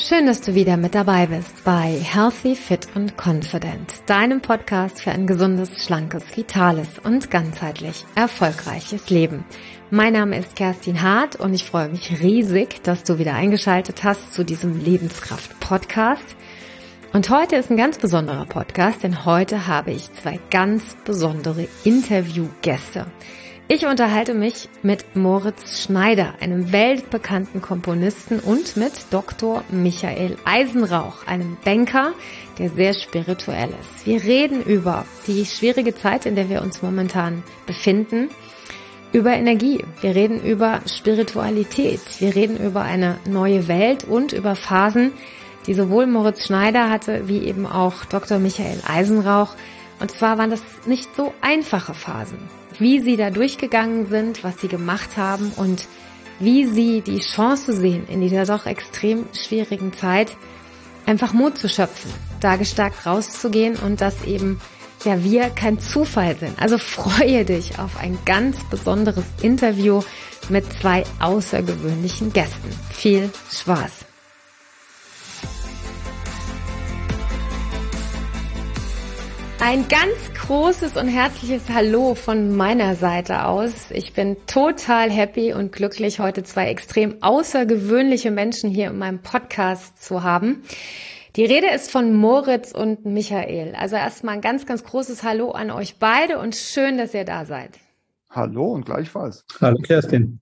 Schön, dass du wieder mit dabei bist bei Healthy, Fit und Confident, deinem Podcast für ein gesundes, schlankes, vitales und ganzheitlich erfolgreiches Leben. Mein Name ist Kerstin Hart und ich freue mich riesig, dass du wieder eingeschaltet hast zu diesem Lebenskraft-Podcast. Und heute ist ein ganz besonderer Podcast, denn heute habe ich zwei ganz besondere Interviewgäste. Ich unterhalte mich mit Moritz Schneider, einem weltbekannten Komponisten, und mit Dr. Michael Eisenrauch, einem Banker, der sehr spirituell ist. Wir reden über die schwierige Zeit, in der wir uns momentan befinden, über Energie, wir reden über Spiritualität, wir reden über eine neue Welt und über Phasen, die sowohl Moritz Schneider hatte, wie eben auch Dr. Michael Eisenrauch. Und zwar waren das nicht so einfache Phasen. Wie sie da durchgegangen sind, was sie gemacht haben und wie sie die Chance sehen, in dieser doch extrem schwierigen Zeit einfach Mut zu schöpfen, da gestärkt rauszugehen und dass eben wir kein Zufall sind. Also freue dich auf ein ganz besonderes Interview mit zwei außergewöhnlichen Gästen. Viel Spaß! Ein ganz großes und herzliches Hallo von meiner Seite aus. Ich bin total happy und glücklich, heute zwei extrem außergewöhnliche Menschen hier in meinem Podcast zu haben. Die Rede ist von Moritz und Michael. Also erstmal ein ganz, ganz großes Hallo an euch beide und schön, dass ihr da seid. Hallo und gleichfalls. Hallo Kerstin.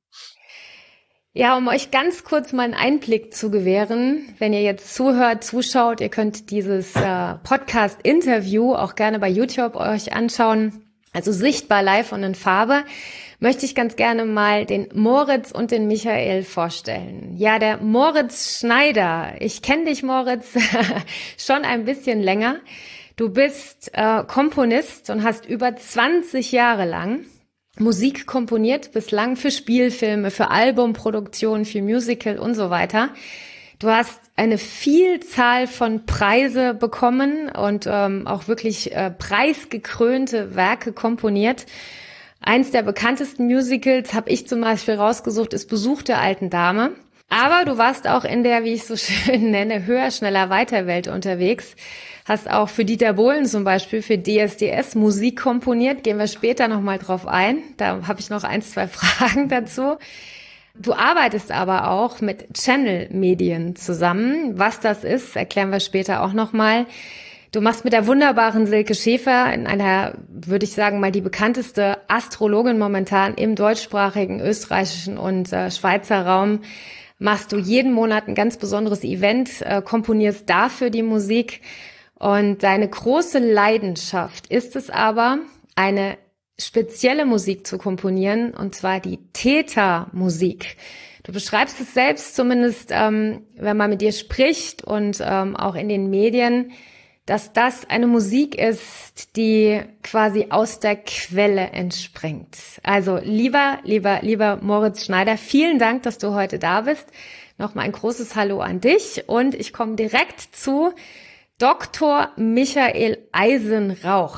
Ja, um euch ganz kurz mal einen Einblick zu gewähren, wenn ihr jetzt zuhört, zuschaut, ihr könnt dieses Podcast-Interview auch gerne bei YouTube euch anschauen, also sichtbar live und in Farbe, möchte ich ganz gerne mal den Moritz und den Michael vorstellen. Ja, der Moritz Schneider. Ich kenne dich, Moritz, schon ein bisschen länger. Du bist Komponist und hast über 20 Jahre lang Musik komponiert, bislang für Spielfilme, für Albumproduktionen, für Musical und so weiter. Du hast eine Vielzahl von Preise bekommen und auch wirklich preisgekrönte Werke komponiert. Eins der bekanntesten Musicals, habe ich zum Beispiel rausgesucht, ist Besuch der alten Dame. Aber du warst auch in der, wie ich so schön nenne, höher, schneller, weiter Welt unterwegs. Hast auch für Dieter Bohlen zum Beispiel, für DSDS Musik komponiert. Gehen wir später nochmal drauf ein. Da habe ich noch 1, 2 Fragen dazu. Du arbeitest aber auch mit Channel-Medien zusammen. Was das ist, erklären wir später auch nochmal. Du machst mit der wunderbaren Silke Schäfer, in einer, würde ich sagen, mal die bekannteste Astrologin momentan im deutschsprachigen, österreichischen und Schweizer Raum, machst du jeden Monat ein ganz besonderes Event, komponierst dafür die Musik. Und deine große Leidenschaft ist es aber, eine spezielle Musik zu komponieren, und zwar die Theta-Musik. Du beschreibst es selbst, zumindest wenn man mit dir spricht und auch in den Medien, dass das eine Musik ist, die quasi aus der Quelle entspringt. Also lieber Moritz Schneider, vielen Dank, dass du heute da bist. Nochmal ein großes Hallo an dich und ich komme direkt zu Dr. Michael Eisenrauch.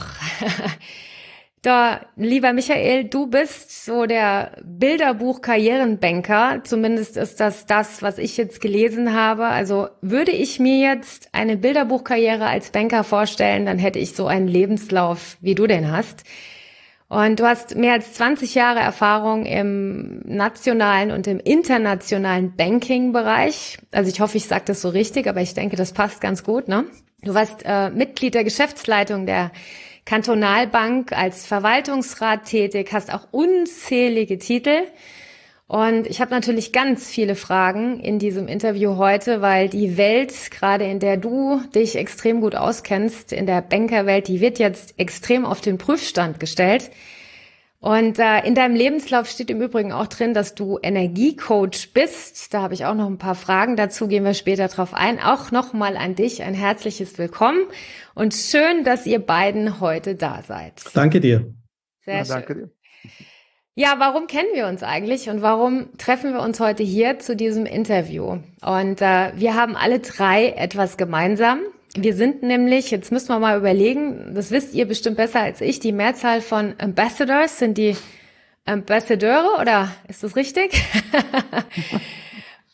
Lieber Michael, du bist so der Bilderbuch-Karrierenbanker. Zumindest ist das, was ich jetzt gelesen habe. Also würde ich mir jetzt eine Bilderbuchkarriere als Banker vorstellen, dann hätte ich so einen Lebenslauf, wie du den hast. Und du hast mehr als 20 Jahre Erfahrung im nationalen und im internationalen Banking-Bereich. Also ich hoffe, ich sage das so richtig, aber ich denke, das passt ganz gut, ne? Du warst Mitglied der Geschäftsleitung der Kantonalbank, als Verwaltungsrat tätig, hast auch unzählige Titel. Und ich habe natürlich ganz viele Fragen in diesem Interview heute, weil die Welt, gerade in der du dich extrem gut auskennst, in der Bankerwelt, die wird jetzt extrem auf den Prüfstand gestellt. Und in deinem Lebenslauf steht im Übrigen auch drin, dass du Energiecoach bist. Da habe ich auch noch ein paar Fragen dazu, gehen wir später drauf ein. Auch nochmal an dich ein herzliches Willkommen und schön, dass ihr beiden heute da seid. Danke dir. Sehr schön. Danke dir. Ja, warum kennen wir uns eigentlich und warum treffen wir uns heute hier zu diesem Interview? Und wir haben alle drei etwas gemeinsam. Wir sind nämlich, jetzt müssen wir mal überlegen, das wisst ihr bestimmt besser als ich, die Mehrzahl von Ambassadors, sind die Ambassadeure oder ist das richtig?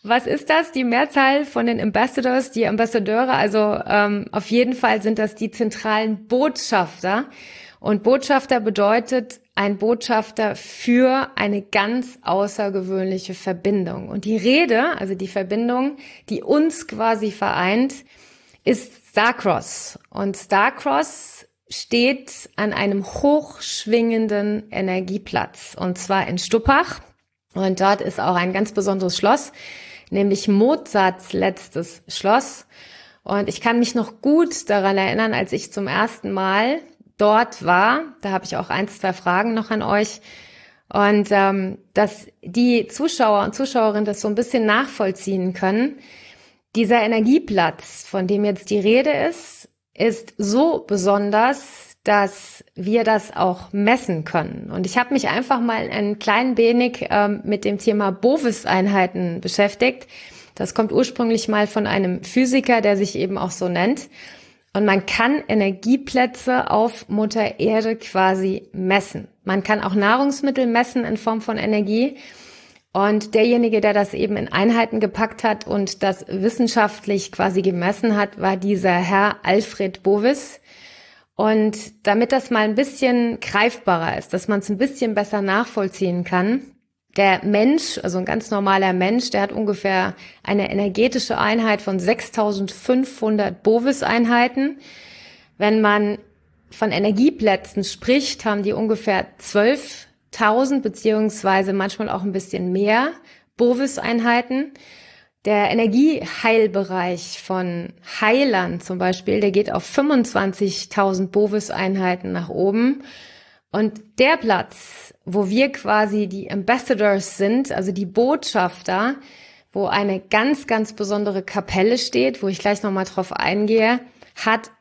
Was ist das? Die Mehrzahl von den Ambassadors, die Ambassadeure, also auf jeden Fall sind das die zentralen Botschafter. Und Botschafter bedeutet ein Botschafter für eine ganz außergewöhnliche Verbindung. Und die Rede, also die Verbindung, die uns quasi vereint, ist Starcross. Und Starcross steht an einem hochschwingenden Energieplatz, und zwar in Stuppach. Und dort ist auch ein ganz besonderes Schloss, nämlich Mozarts letztes Schloss. Und ich kann mich noch gut daran erinnern, als ich zum ersten Mal dort war. Da habe ich auch 1, 2 Fragen noch an euch. Und dass die Zuschauer und Zuschauerinnen das so ein bisschen nachvollziehen können. Dieser Energieplatz, von dem jetzt die Rede ist so besonders, dass wir das auch messen können. Und ich habe mich einfach mal ein klein wenig mit dem Thema Bovis-Einheiten beschäftigt. Das kommt ursprünglich mal von einem Physiker, der sich eben auch so nennt. Und man kann Energieplätze auf Mutter Erde quasi messen. Man kann auch Nahrungsmittel messen in Form von Energie. Und derjenige, der das eben in Einheiten gepackt hat und das wissenschaftlich quasi gemessen hat, war dieser Herr Alfred Bovis. Und damit das mal ein bisschen greifbarer ist, dass man es ein bisschen besser nachvollziehen kann, der Mensch, also ein ganz normaler Mensch, der hat ungefähr eine energetische Einheit von 6.500 Bovis-Einheiten. Wenn man von Energieplätzen spricht, haben die ungefähr 12.000 beziehungsweise manchmal auch ein bisschen mehr Bovis-Einheiten. Der Energieheilbereich von Heilern zum Beispiel, der geht auf 25.000 Bovis-Einheiten nach oben. Und der Platz, wo wir quasi die Ambassadors sind, also die Botschafter, wo eine ganz, ganz besondere Kapelle steht, wo ich gleich nochmal drauf eingehe, hat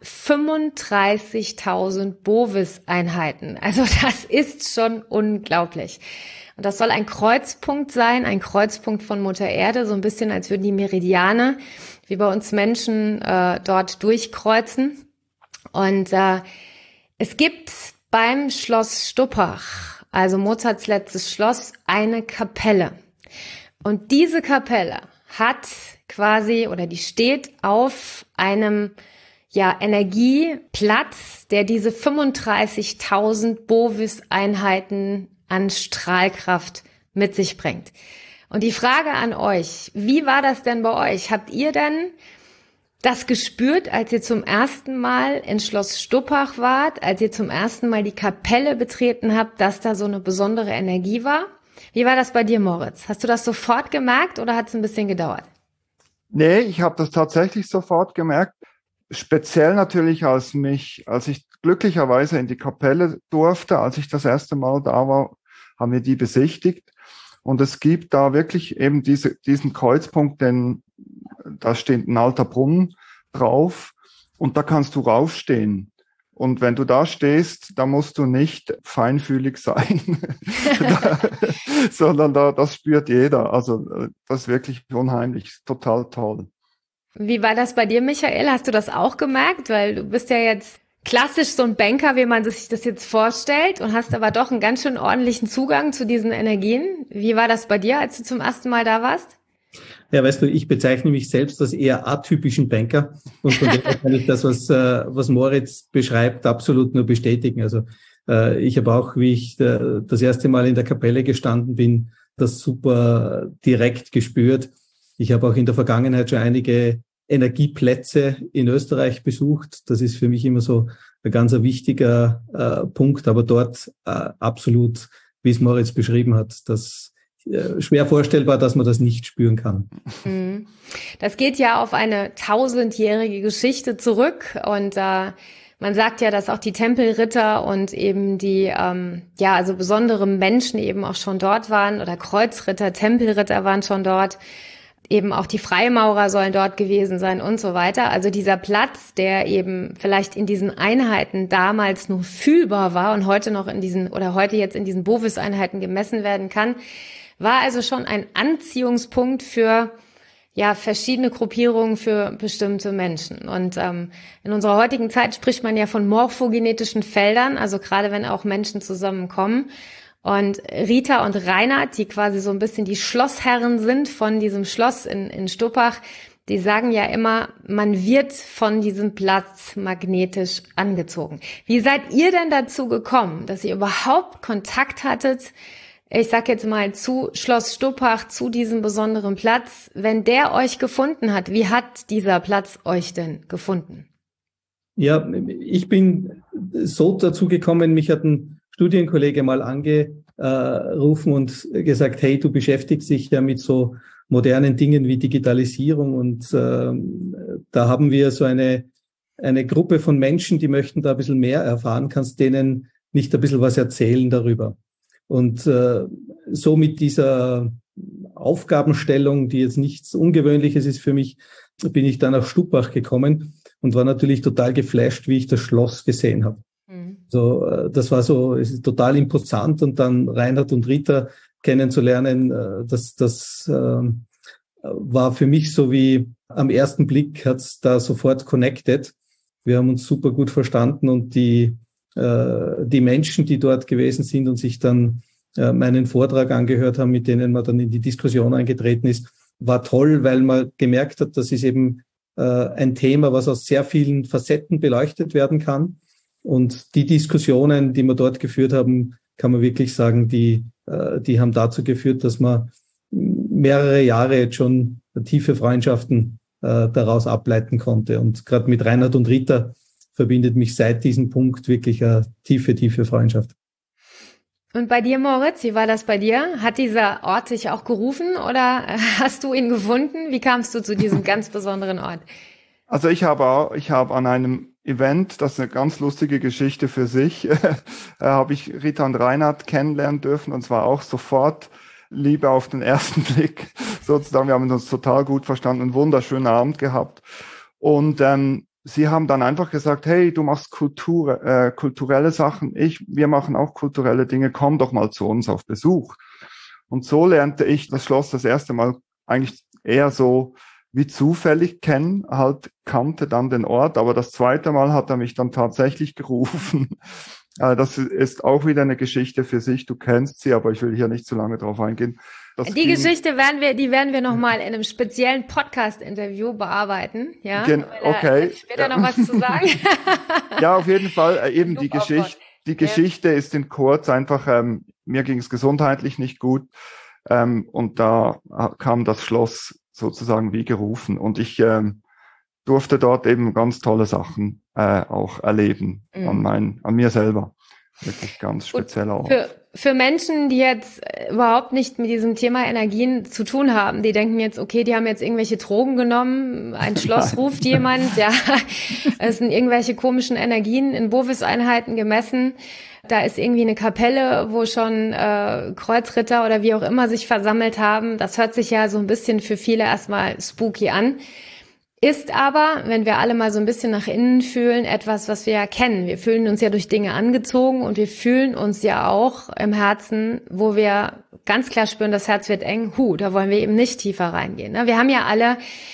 35.000 Bovis-Einheiten. Also das ist schon unglaublich. Und das soll ein Kreuzpunkt sein, ein Kreuzpunkt von Mutter Erde, so ein bisschen als würden die Meridiane, wie bei uns Menschen, dort durchkreuzen. Und es gibt beim Schloss Stuppach, also Mozarts letztes Schloss, eine Kapelle. Und diese Kapelle hat quasi, oder die steht auf einem Energieplatz, der diese 35.000 Bovis-Einheiten an Strahlkraft mit sich bringt. Und die Frage an euch, wie war das denn bei euch? Habt ihr denn das gespürt, als ihr zum ersten Mal in Schloss Stuppach wart, als ihr zum ersten Mal die Kapelle betreten habt, dass da so eine besondere Energie war? Wie war das bei dir, Moritz? Hast du das sofort gemerkt oder hat es ein bisschen gedauert? Nee, ich habe das tatsächlich sofort gemerkt. Speziell natürlich, als ich glücklicherweise in die Kapelle durfte, als ich das erste Mal da war, haben wir die besichtigt. Und es gibt da wirklich eben diesen Kreuzpunkt, denn da steht ein alter Brunnen drauf und da kannst du raufstehen. Und wenn du da stehst, da musst du nicht feinfühlig sein, sondern das spürt jeder. Also das ist wirklich unheimlich, total toll. Wie war das bei dir, Michael? Hast du das auch gemerkt? Weil du bist ja jetzt klassisch so ein Banker, wie man sich das jetzt vorstellt, und hast aber doch einen ganz schön ordentlichen Zugang zu diesen Energien. Wie war das bei dir, als du zum ersten Mal da warst? Ja, weißt du, ich bezeichne mich selbst als eher atypischen Banker und von dem kann ich das, was Moritz beschreibt, absolut nur bestätigen. Also ich habe auch, wie ich das erste Mal in der Kapelle gestanden bin, das super direkt gespürt. Ich habe auch in der Vergangenheit schon einige Energieplätze in Österreich besucht. Das ist für mich immer so ein ganz wichtiger Punkt, aber dort absolut, wie es Moritz beschrieben hat, das schwer vorstellbar, dass man das nicht spüren kann. Das geht ja auf eine 1000-jährige Geschichte zurück und man sagt ja, dass auch die Tempelritter und eben die also besondere Menschen eben auch schon dort waren, oder Kreuzritter, Tempelritter waren schon dort. Eben auch die Freimaurer sollen dort gewesen sein und so weiter. Also dieser Platz, der eben vielleicht in diesen Einheiten damals nur fühlbar war und heute noch heute jetzt in diesen Bovis-Einheiten gemessen werden kann, war also schon ein Anziehungspunkt für verschiedene Gruppierungen, für bestimmte Menschen. Und in unserer heutigen Zeit spricht man ja von morphogenetischen Feldern, also gerade wenn auch Menschen zusammenkommen. Und Rita und Reinhard, die quasi so ein bisschen die Schlossherren sind von diesem Schloss in Stuppach, die sagen ja immer, man wird von diesem Platz magnetisch angezogen. Wie seid ihr denn dazu gekommen, dass ihr überhaupt Kontakt hattet, ich sag jetzt mal, zu Schloss Stuppach, zu diesem besonderen Platz? Wenn der euch gefunden hat, wie hat dieser Platz euch denn gefunden? Ja, ich bin so dazu gekommen, mich hat ein Studienkollege mal angerufen und gesagt, hey, du beschäftigst dich ja mit so modernen Dingen wie Digitalisierung und da haben wir so eine Gruppe von Menschen, die möchten da ein bisschen mehr erfahren, kannst denen nicht ein bisschen was erzählen darüber. Und so mit dieser Aufgabenstellung, die jetzt nichts Ungewöhnliches ist für mich, bin ich dann nach Stuppach gekommen und war natürlich total geflasht, wie ich das Schloss gesehen habe. So, das war so, es ist total imposant und dann Reinhard und Rita kennenzulernen, das war für mich so wie am ersten Blick hat's da sofort connected. Wir haben uns super gut verstanden und die Menschen, die dort gewesen sind und sich dann meinen Vortrag angehört haben, mit denen man dann in die Diskussion eingetreten ist, war toll, weil man gemerkt hat, das ist eben ein Thema, was aus sehr vielen Facetten beleuchtet werden kann. Und die Diskussionen, die wir dort geführt haben, kann man wirklich sagen, die haben dazu geführt, dass man mehrere Jahre jetzt schon tiefe Freundschaften daraus ableiten konnte. Und gerade mit Reinhard und Rita verbindet mich seit diesem Punkt wirklich eine tiefe Freundschaft. Und bei dir, Moritz, wie war das bei dir? Hat dieser Ort dich auch gerufen oder hast du ihn gefunden? Wie kamst du zu diesem ganz besonderen Ort? Also ich habe an einem Event, das ist eine ganz lustige Geschichte für sich, habe ich Rita und Reinhard kennenlernen dürfen und zwar auch sofort Liebe auf den ersten Blick sozusagen. Wir haben uns total gut verstanden, einen wunderschönen Abend gehabt und sie haben dann einfach gesagt, hey, du machst kulturelle Sachen, wir machen auch kulturelle Dinge, komm doch mal zu uns auf Besuch. Und so lernte ich das Schloss das erste Mal eigentlich eher so wie zufällig kennen, kannte dann den Ort, aber das zweite Mal hat er mich dann tatsächlich gerufen. Das ist auch wieder eine Geschichte für sich, du kennst sie, aber ich will hier nicht zu lange drauf eingehen. Die Geschichte werden wir nochmal in einem speziellen Podcast-Interview bearbeiten, ja? Okay. Ich will da noch was zu sagen. Ja, auf jeden Fall, eben die Geschichte ist in kurz einfach, mir ging es gesundheitlich nicht gut, und da kam das Schloss sozusagen wie gerufen und ich durfte dort eben ganz tolle Sachen auch erleben an mir selber. Wirklich ganz spezieller Ort. Für Menschen, die jetzt überhaupt nicht mit diesem Thema Energien zu tun haben, die denken jetzt, okay, die haben jetzt irgendwelche Drogen genommen, ein Schloss ruft jemand, ja, es sind irgendwelche komischen Energien in Bovis-Einheiten gemessen. Da ist irgendwie eine Kapelle, wo schon Kreuzritter oder wie auch immer sich versammelt haben. Das hört sich ja so ein bisschen für viele erstmal spooky an. Ist aber, wenn wir alle mal so ein bisschen nach innen fühlen, etwas, was wir ja kennen. Wir fühlen uns ja durch Dinge angezogen und wir fühlen uns ja auch im Herzen, wo wir ganz klar spüren, das Herz wird eng. Da wollen wir eben nicht tiefer reingehen. Ne? Wir haben ja alle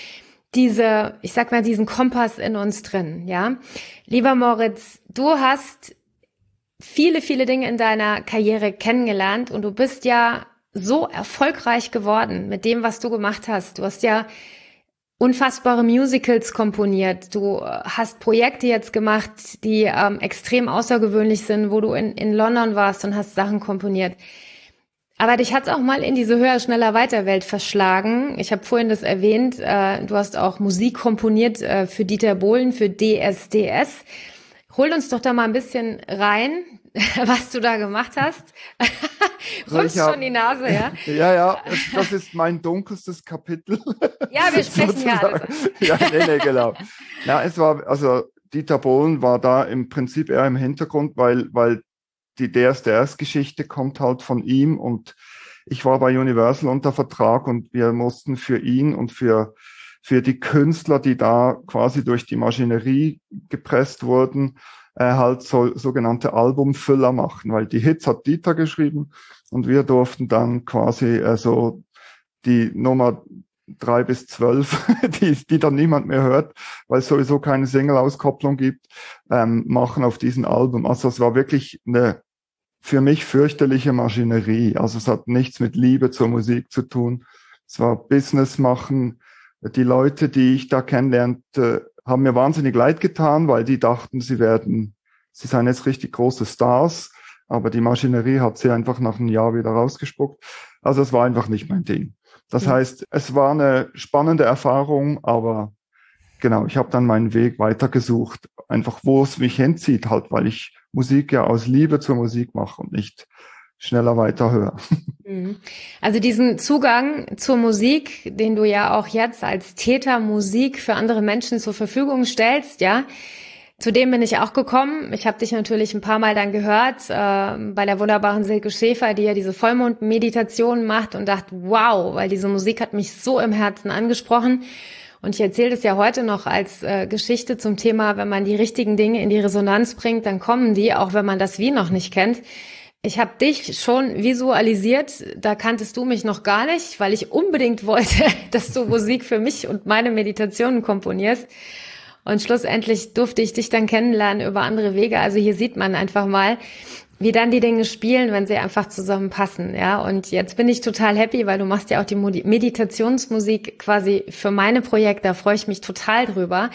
diesen Kompass in uns drin, ja. Lieber Moritz, du hast viele Dinge in deiner Karriere kennengelernt und du bist ja so erfolgreich geworden mit dem, was du gemacht hast. Du hast ja unfassbare Musicals komponiert. Du hast Projekte jetzt gemacht, die extrem außergewöhnlich sind, wo du in London warst und hast Sachen komponiert. Aber dich hat's auch mal in diese höher, schneller, weiter Welt verschlagen. Ich habe vorhin das erwähnt. Du hast auch Musik komponiert für Dieter Bohlen, für DSDS. Hol uns doch da mal ein bisschen rein, was du da gemacht hast. Rümpfst schon die Nase, ja? Ja, das ist mein dunkelstes Kapitel. Ja, wir sprechen ja alles. Ja, nee, genau. Ja, Dieter Bohlen war da im Prinzip eher im Hintergrund, weil die DSDS-Geschichte kommt halt von ihm und ich war bei Universal unter Vertrag und wir mussten für ihn und für die Künstler, die da quasi durch die Maschinerie gepresst wurden, halt sogenannte Albumfüller machen, weil die Hits hat Dieter geschrieben und wir durften dann quasi so die Nummer 3 bis 12, die dann niemand mehr hört, weil es sowieso keine Single-Auskopplung gibt, machen auf diesen Album. Also es war wirklich eine für mich fürchterliche Maschinerie. Also es hat nichts mit Liebe zur Musik zu tun. Es war Business machen. Die Leute, die ich da kennenlernte, haben mir wahnsinnig leid getan, weil die dachten, sie seien jetzt richtig große Stars. Aber die Maschinerie hat sie einfach nach einem Jahr wieder rausgespuckt. Also es war einfach nicht mein Ding. Das heißt, es war eine spannende Erfahrung, aber genau, ich habe dann meinen Weg weitergesucht, einfach wo es mich hinzieht, halt, weil ich Musik ja aus Liebe zur Musik mache und nicht schneller weiter höre. Also diesen Zugang zur Musik, den du ja auch jetzt als Täter Musik für andere Menschen zur Verfügung stellst, ja, zu dem bin ich auch gekommen. Ich habe dich natürlich ein paar Mal dann gehört bei der wunderbaren Silke Schäfer, die ja diese Vollmond-Meditation macht und dachte, wow, weil diese Musik hat mich so im Herzen angesprochen. Und ich erzähle das ja heute noch als Geschichte zum Thema, wenn man die richtigen Dinge in die Resonanz bringt, dann kommen die, auch wenn man das Wie noch nicht kennt. Ich habe dich schon visualisiert, da kanntest du mich noch gar nicht, weil ich unbedingt wollte, dass du Musik für mich und meine Meditationen komponierst. Und schlussendlich durfte ich dich dann kennenlernen über andere Wege. Also hier sieht man einfach mal, wie dann die Dinge spielen, wenn sie einfach zusammenpassen, ja. Und jetzt bin ich total happy, weil du machst ja auch die Meditationsmusik quasi für meine Projekte, da freue ich mich total drüber.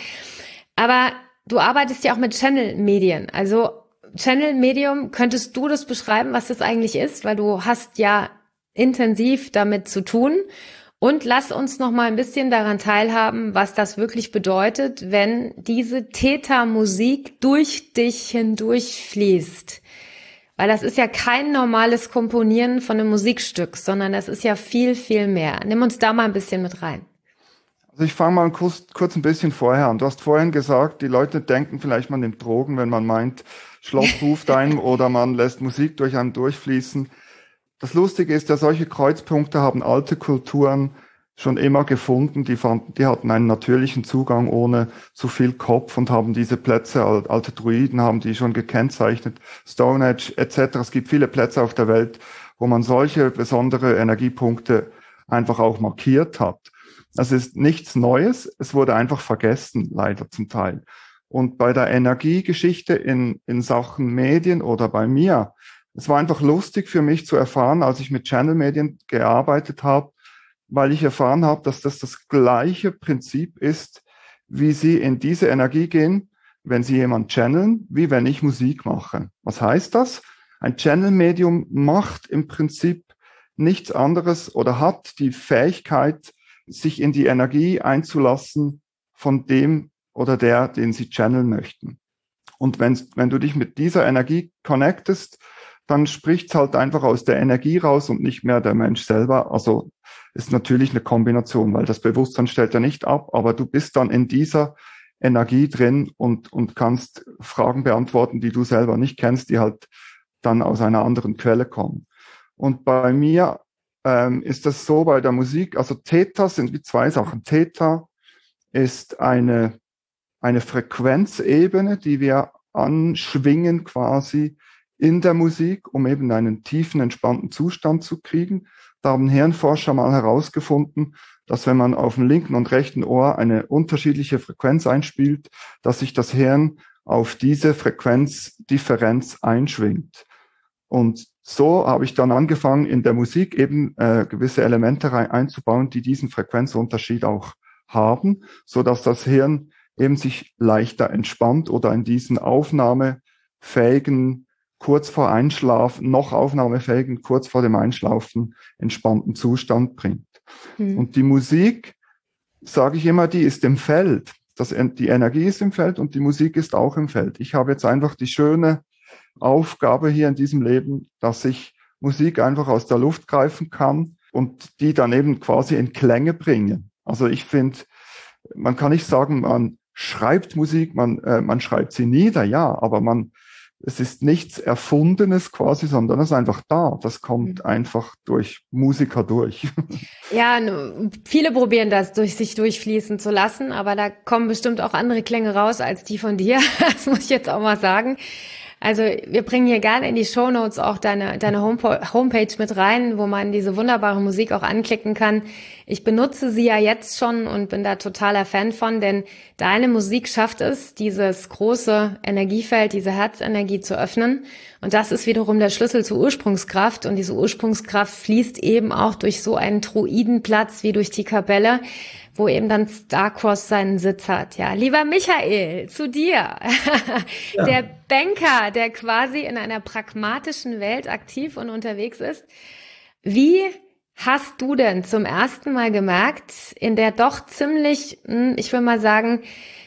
Aber du arbeitest ja auch mit Channel-Medien. Also Channel-Medium, könntest du das beschreiben, was das eigentlich ist? Weil du hast ja intensiv damit zu tun. Und lass uns noch mal ein bisschen daran teilhaben, was das wirklich bedeutet, wenn diese Theta-Musik durch dich hindurch fließt. Weil das ist ja kein normales Komponieren von einem Musikstück, sondern das ist ja viel, viel mehr. Nimm uns da mal ein bisschen mit rein. Also ich fange mal kurz ein bisschen vorher an. Du hast vorhin gesagt, die Leute denken vielleicht, man nimmt Drogen, wenn man meint, Schloss ruft einem oder man lässt Musik durch einen durchfließen. Das Lustige ist ja, solche Kreuzpunkte haben alte Kulturen schon immer gefunden. Die hatten einen natürlichen Zugang ohne zu viel Kopf und haben diese Plätze, alte Druiden haben die schon gekennzeichnet, Stone Age etc. Es gibt viele Plätze auf der Welt, wo man solche besondere Energiepunkte einfach auch markiert hat. Das ist nichts Neues, es wurde einfach vergessen, leider zum Teil. Und bei der Energiegeschichte in Sachen Medien oder bei mir, es war einfach lustig für mich zu erfahren, als ich mit Channel-Medien gearbeitet habe, weil ich erfahren habe, dass das gleiche Prinzip ist, wie sie in diese Energie gehen, wenn sie jemanden channeln, wie wenn ich Musik mache. Was heißt das? Ein Channel-Medium macht im Prinzip nichts anderes oder hat die Fähigkeit, sich in die Energie einzulassen von dem oder der, den sie channeln möchten. Und wenn du dich mit dieser Energie connectest, dann spricht's halt einfach aus der Energie raus und nicht mehr der Mensch selber. Also ist natürlich eine Kombination, weil das Bewusstsein stellt ja nicht ab, aber du bist dann in dieser Energie drin und kannst Fragen beantworten, die du selber nicht kennst, die halt dann aus einer anderen Quelle kommen. Und bei mir ist das so bei der Musik, also Theta sind wie zwei Sachen. Theta ist eine Frequenzebene, die wir anschwingen quasi in der Musik, um eben einen tiefen, entspannten Zustand zu kriegen. Da haben Hirnforscher mal herausgefunden, dass wenn man auf dem linken und rechten Ohr eine unterschiedliche Frequenz einspielt, dass sich das Hirn auf diese Frequenzdifferenz einschwingt. Und so habe ich dann angefangen, in der Musik eben gewisse Elemente einzubauen, die diesen Frequenzunterschied auch haben, so dass das Hirn eben sich leichter entspannt oder in diesen aufnahmefähigen, kurz vor Einschlafen, noch aufnahmefähigen, kurz vor dem Einschlafen entspannten Zustand bringt. Und die Musik, sage ich immer, die ist im Feld. Die Energie ist im Feld und die Musik ist auch im Feld. Ich habe jetzt einfach die schöne Aufgabe hier in diesem Leben, dass ich Musik einfach aus der Luft greifen kann und die dann eben quasi in Klänge bringe. Also ich finde, man kann nicht sagen, man schreibt Musik, man schreibt sie nieder, ja, aber es ist nichts Erfundenes quasi, sondern es ist einfach da. Das kommt einfach durch Musiker durch. Ja, viele probieren das, sich durchfließen zu lassen, aber da kommen bestimmt auch andere Klänge raus als die von dir. Das muss ich jetzt auch mal sagen. Also wir bringen hier gerne in die Shownotes auch deine Homepage mit rein, wo man diese wunderbare Musik auch anklicken kann. Ich benutze sie ja jetzt schon und bin da totaler Fan von, denn deine Musik schafft es, dieses große Energiefeld, diese Herzenergie zu öffnen. Und das ist wiederum der Schlüssel zur Ursprungskraft. Und diese Ursprungskraft fließt eben auch durch so einen Druidenplatz wie durch die Kapelle, wo eben dann Starcross seinen Sitz hat. Ja, lieber Michael, zu dir. Ja. Der Banker, der quasi in einer pragmatischen Welt aktiv und unterwegs ist. Wie hast du denn zum ersten Mal gemerkt, in der doch ziemlich, ich will mal sagen,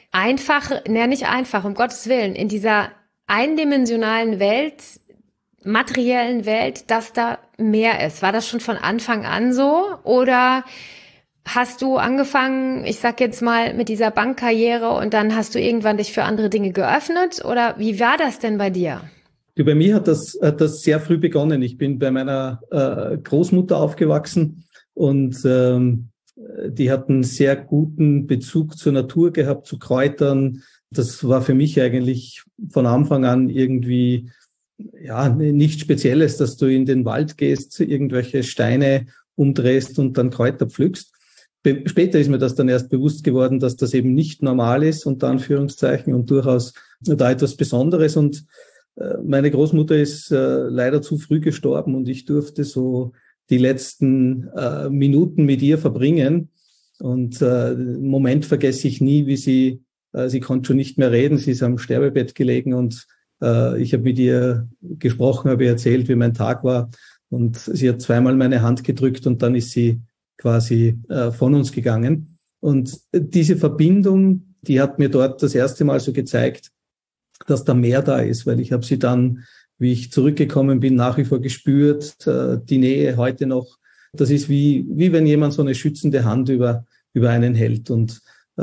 nicht einfach, um Gottes Willen, in dieser eindimensionalen Welt, materiellen Welt, dass da mehr ist? War das schon von Anfang an so oder hast du angefangen, ich sag jetzt mal, mit dieser Bankkarriere und dann hast du irgendwann dich für andere Dinge geöffnet? Oder wie war das denn bei dir? Bei mir hat das sehr früh begonnen. Ich bin bei meiner Großmutter aufgewachsen und die hat einen sehr guten Bezug zur Natur gehabt, zu Kräutern. Das war für mich eigentlich von Anfang an irgendwie nichts Spezielles, dass du in den Wald gehst, irgendwelche Steine umdrehst und dann Kräuter pflückst. Später ist mir das dann erst bewusst geworden, dass das eben nicht normal ist, unter Anführungszeichen, und durchaus da etwas Besonderes. Und meine Großmutter ist leider zu früh gestorben und ich durfte so die letzten Minuten mit ihr verbringen. Und einen Moment vergesse ich nie, wie sie konnte schon nicht mehr reden, sie ist am Sterbebett gelegen und ich habe mit ihr gesprochen, habe ihr erzählt, wie mein Tag war. Und sie hat zweimal meine Hand gedrückt und dann ist sie quasi von uns gegangen. Und diese Verbindung, die hat mir dort das erste Mal so gezeigt, dass da mehr da ist, weil ich habe sie dann, wie ich zurückgekommen bin, nach wie vor gespürt, die Nähe heute noch. Das ist wie wenn jemand so eine schützende Hand über einen hält. Und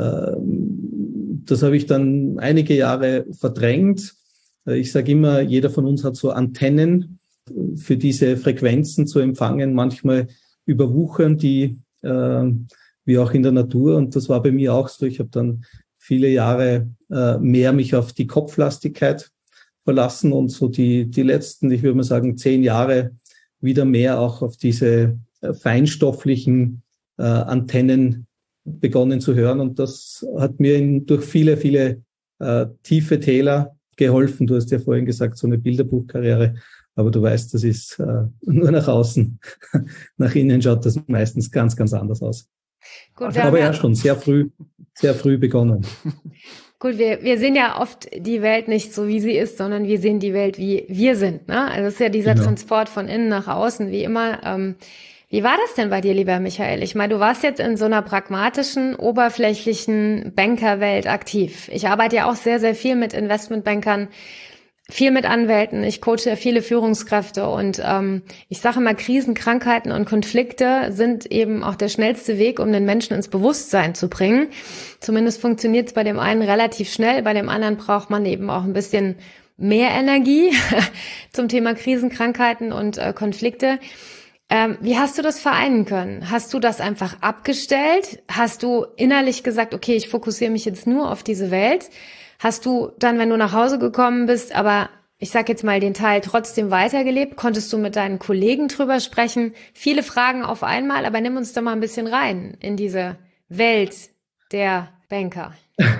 das habe ich dann einige Jahre verdrängt. Ich sage immer, jeder von uns hat so Antennen für diese Frequenzen zu empfangen. Manchmal überwuchern die, wie auch in der Natur. Und das war bei mir auch so. Ich habe dann viele Jahre mehr mich auf die Kopflastigkeit verlassen und so die letzten, ich würde mal sagen, 10 Jahre wieder mehr auch auf diese feinstofflichen Antennen begonnen zu hören. Und das hat mir durch viele, viele tiefe Täler geholfen. Du hast ja vorhin gesagt, so eine Bilderbuchkarriere. Aber du weißt, das ist nur nach außen. Nach innen schaut das meistens ganz, ganz anders aus. Gut, aber ja, schon sehr früh begonnen. Gut, wir sehen ja oft die Welt nicht so, wie sie ist, sondern wir sehen die Welt, wie wir sind. Ne? Also es ist ja dieser Transport von innen nach außen, wie immer. Wie war das denn bei dir, lieber Michael? Ich meine, du warst jetzt in so einer pragmatischen, oberflächlichen Bankerwelt aktiv. Ich arbeite ja auch sehr, sehr viel mit Investmentbankern, viel mit Anwälten. Ich coache ja viele Führungskräfte und ich sage immer, Krisen, Krankheiten und Konflikte sind eben auch der schnellste Weg, um den Menschen ins Bewusstsein zu bringen. Zumindest funktioniert es bei dem einen relativ schnell, bei dem anderen braucht man eben auch ein bisschen mehr Energie zum Thema Krisen, Krankheiten und Konflikte. Wie hast du das vereinen können? Hast du das einfach abgestellt? Hast du innerlich gesagt, okay, ich fokussiere mich jetzt nur auf diese Welt? Hast du dann, wenn du nach Hause gekommen bist, aber ich sag jetzt mal den Teil trotzdem weitergelebt? Konntest du mit deinen Kollegen drüber sprechen? Viele Fragen auf einmal, aber nimm uns da mal ein bisschen rein in diese Welt der Banker.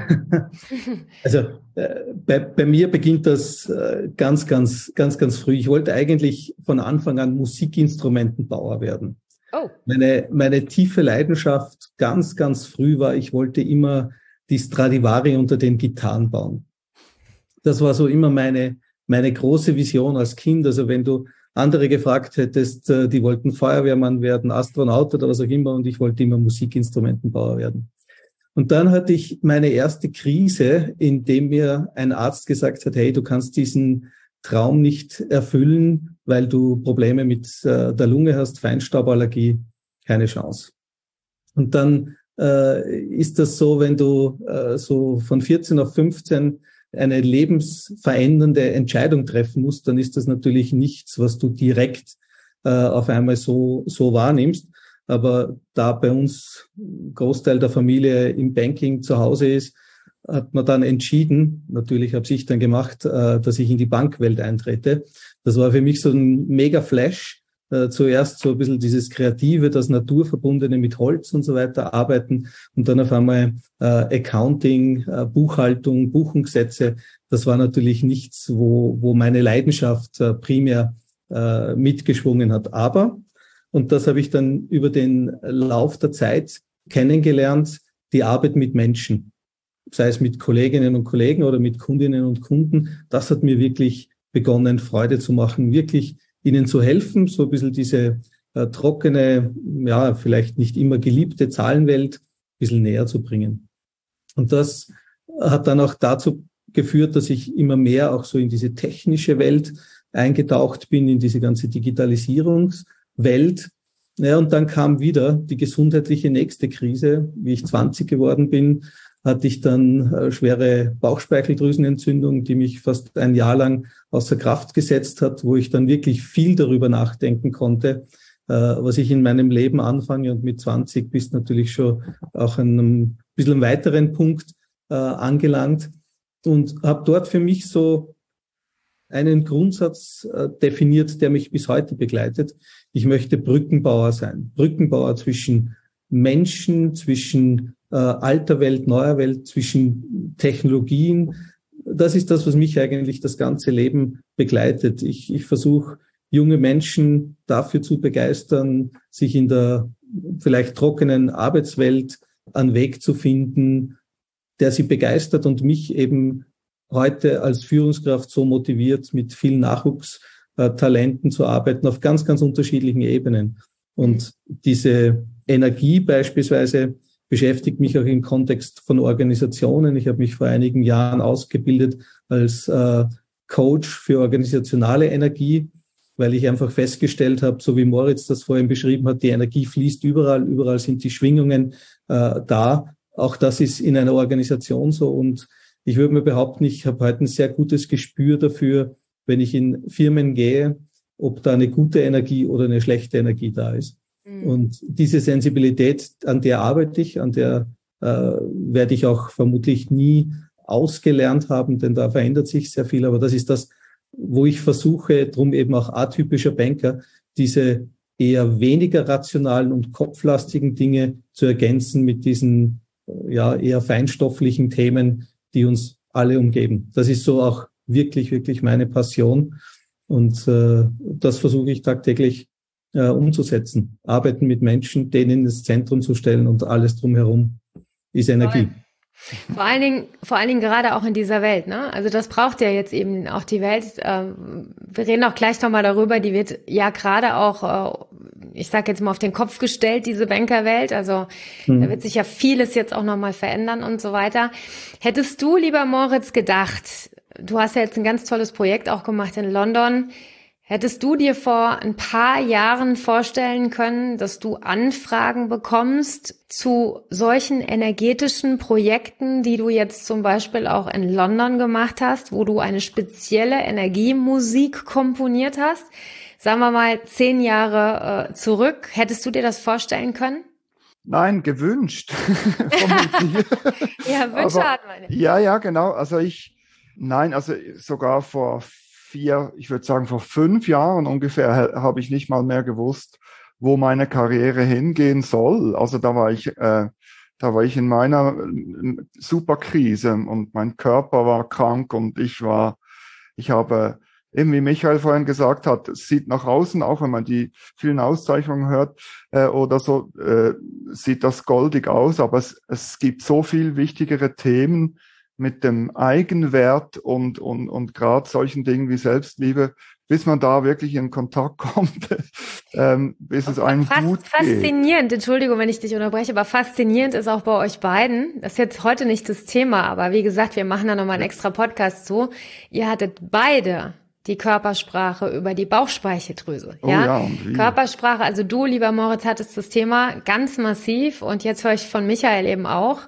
Also bei mir beginnt das ganz, ganz, ganz, ganz früh. Ich wollte eigentlich von Anfang an Musikinstrumentenbauer werden. Oh. Meine tiefe Leidenschaft ganz, ganz früh war, ich wollte immer die Stradivari unter den Gitarren bauen. Das war so immer meine große Vision als Kind. Also wenn du andere gefragt hättest, die wollten Feuerwehrmann werden, Astronaut oder was auch immer, und ich wollte immer Musikinstrumentenbauer werden. Und dann hatte ich meine erste Krise, in dem mir ein Arzt gesagt hat, hey, du kannst diesen Traum nicht erfüllen, weil du Probleme mit der Lunge hast, Feinstauballergie, keine Chance. Und dann ist das so, wenn du so von 14 auf 15 eine lebensverändernde Entscheidung treffen musst, dann ist das natürlich nichts, was du direkt auf einmal so wahrnimmst. Aber da bei uns Großteil der Familie im Banking zu Hause ist hat man dann entschieden, natürlich habe ich dann gemacht, dass ich in die Bankwelt eintrete. Das war für mich so ein Mega-Flash. Zuerst so ein bisschen dieses Kreative, das Naturverbundene mit Holz und so weiter arbeiten und dann auf einmal Accounting, Buchhaltung, Buchungssätze. Das war natürlich nichts, wo meine Leidenschaft primär mitgeschwungen hat. Aber, und das habe ich dann über den Lauf der Zeit kennengelernt, die Arbeit mit Menschen, sei es mit Kolleginnen und Kollegen oder mit Kundinnen und Kunden, das hat mir wirklich begonnen, Freude zu machen, wirklich ihnen zu helfen, so ein bisschen diese trockene, ja, vielleicht nicht immer geliebte Zahlenwelt ein bisschen näher zu bringen. Und das hat dann auch dazu geführt, dass ich immer mehr auch so in diese technische Welt eingetaucht bin, in diese ganze Digitalisierungswelt. Ja, und dann kam wieder die gesundheitliche nächste Krise. Wie ich 20 geworden bin, hatte ich dann schwere Bauchspeicheldrüsenentzündung, die mich fast ein Jahr lang außer Kraft gesetzt hat, wo ich dann wirklich viel darüber nachdenken konnte, was ich in meinem Leben anfange. Und mit 20 bist natürlich schon auch an einem bisschen weiteren Punkt angelangt und habe dort für mich so einen Grundsatz definiert, der mich bis heute begleitet. Ich möchte Brückenbauer sein. Brückenbauer zwischen Menschen, zwischen alter Welt, neuer Welt, zwischen Technologien. Das ist das, was mich eigentlich das ganze Leben begleitet. Ich versuche, junge Menschen dafür zu begeistern, sich in der vielleicht trockenen Arbeitswelt einen Weg zu finden, der sie begeistert und mich eben heute als Führungskraft so motiviert, mit vielen Nachwuchstalenten zu arbeiten auf ganz, ganz unterschiedlichen Ebenen. Und diese Energie beispielsweise beschäftigt mich auch im Kontext von Organisationen. Ich habe mich vor einigen Jahren ausgebildet als Coach für organisationale Energie, weil ich einfach festgestellt habe, so wie Moritz das vorhin beschrieben hat, die Energie fließt überall sind die Schwingungen da. Auch das ist in einer Organisation so. Und ich würde mir behaupten, ich habe heute ein sehr gutes Gespür dafür, wenn ich in Firmen gehe, ob da eine gute Energie oder eine schlechte Energie da ist. Und diese Sensibilität, an der arbeite ich, an der werde ich auch vermutlich nie ausgelernt haben, denn da verändert sich sehr viel. Aber das ist das, wo ich versuche, drum eben auch atypischer Banker, diese eher weniger rationalen und kopflastigen Dinge zu ergänzen mit diesen ja eher feinstofflichen Themen, die uns alle umgeben. Das ist so auch wirklich, wirklich meine Passion. Und das versuche ich tagtäglich umzusetzen. Arbeiten mit Menschen, denen in das Zentrum zu stellen und alles drumherum ist Energie. Vor allen Dingen gerade auch in dieser Welt, ne? Also das braucht ja jetzt eben auch die Welt. Wir reden auch gleich nochmal darüber, die wird ja gerade auch, ich sage jetzt mal, auf den Kopf gestellt, diese Bankerwelt. Also da wird sich ja vieles jetzt auch nochmal verändern und so weiter. Hättest du, lieber Moritz, gedacht, du hast ja jetzt ein ganz tolles Projekt auch gemacht in London, hättest du dir vor ein paar Jahren vorstellen können, dass du Anfragen bekommst zu solchen energetischen Projekten, die du jetzt zum Beispiel auch in London gemacht hast, wo du eine spezielle Energiemusik komponiert hast? Sagen wir mal 10 Jahre zurück. Hättest du dir das vorstellen können? Nein, gewünscht. Ja, Wünsche hat man. Ja, genau. Also sogar vor 5 Jahren ungefähr habe ich nicht mal mehr gewusst, wo meine Karriere hingehen soll. Also da war ich in meiner Superkrise und mein Körper war krank und ich habe, eben wie Michael vorhin gesagt hat, es sieht nach außen, auch wenn man die vielen Auszeichnungen hört oder so, sieht das goldig aus, aber es gibt so viel wichtigere Themen mit dem Eigenwert und gerade solchen Dingen wie Selbstliebe, bis man da wirklich in Kontakt kommt, bis es einem gut geht. Faszinierend, Entschuldigung, wenn ich dich unterbreche, aber faszinierend ist auch bei euch beiden. Das ist jetzt heute nicht das Thema, aber wie gesagt, wir machen da nochmal einen extra Podcast zu. Ihr hattet beide die Körpersprache über die Bauchspeicheldrüse. Ja, Körpersprache, also du, lieber Moritz, hattest das Thema ganz massiv und jetzt höre ich von Michael eben auch.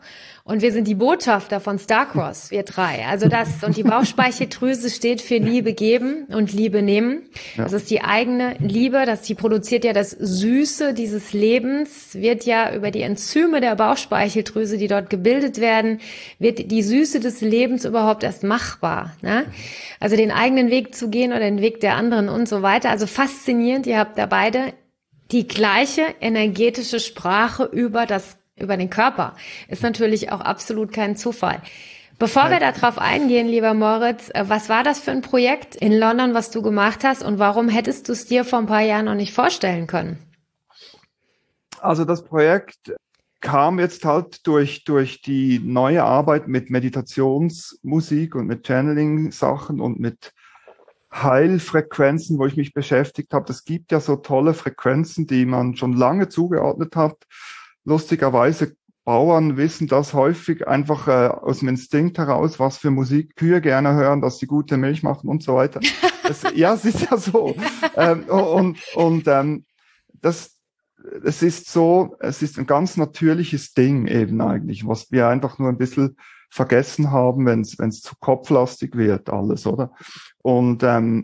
Und wir sind die Botschafter von Starcross, wir drei. Also und die Bauchspeicheldrüse steht für Liebe geben und Liebe nehmen. Ja. Das ist die eigene Liebe, die produziert ja das Süße dieses Lebens, wird ja über die Enzyme der Bauchspeicheldrüse, die dort gebildet werden, wird die Süße des Lebens überhaupt erst machbar. Ne? Also den eigenen Weg zu gehen oder den Weg der anderen und so weiter. Also faszinierend, ihr habt da beide die gleiche energetische Sprache über den Körper. Ist natürlich auch absolut kein Zufall. Bevor wir darauf eingehen, lieber Moritz, was war das für ein Projekt in London, was du gemacht hast und warum hättest du es dir vor ein paar Jahren noch nicht vorstellen können? Also das Projekt kam jetzt halt durch die neue Arbeit mit Meditationsmusik und mit Channeling-Sachen und mit Heilfrequenzen, wo ich mich beschäftigt habe. Es gibt ja so tolle Frequenzen, die man schon lange zugeordnet hat. Lustigerweise, Bauern wissen das häufig einfach aus dem Instinkt heraus, was für Musik Kühe gerne hören, dass sie gute Milch machen und so weiter. Es ist ja so. Es ist ein ganz natürliches Ding eben eigentlich, was wir einfach nur ein bisschen vergessen haben, wenn es zu kopflastig wird alles, oder? Und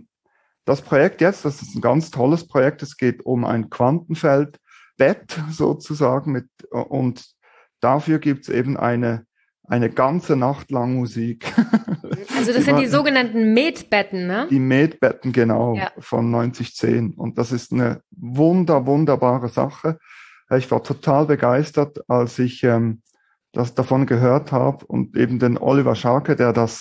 das Projekt jetzt, das ist ein ganz tolles Projekt. Es geht um ein Quantenfeldbett sozusagen und dafür gibt's eben eine ganze Nacht lang Musik. Also das sind die sogenannten Medbetten, ne? Die Medbetten, genau, ja. Von 9010. Und das ist eine wunderbare Sache. Ich war total begeistert, als ich das davon gehört habe und eben den Oliver Scharke,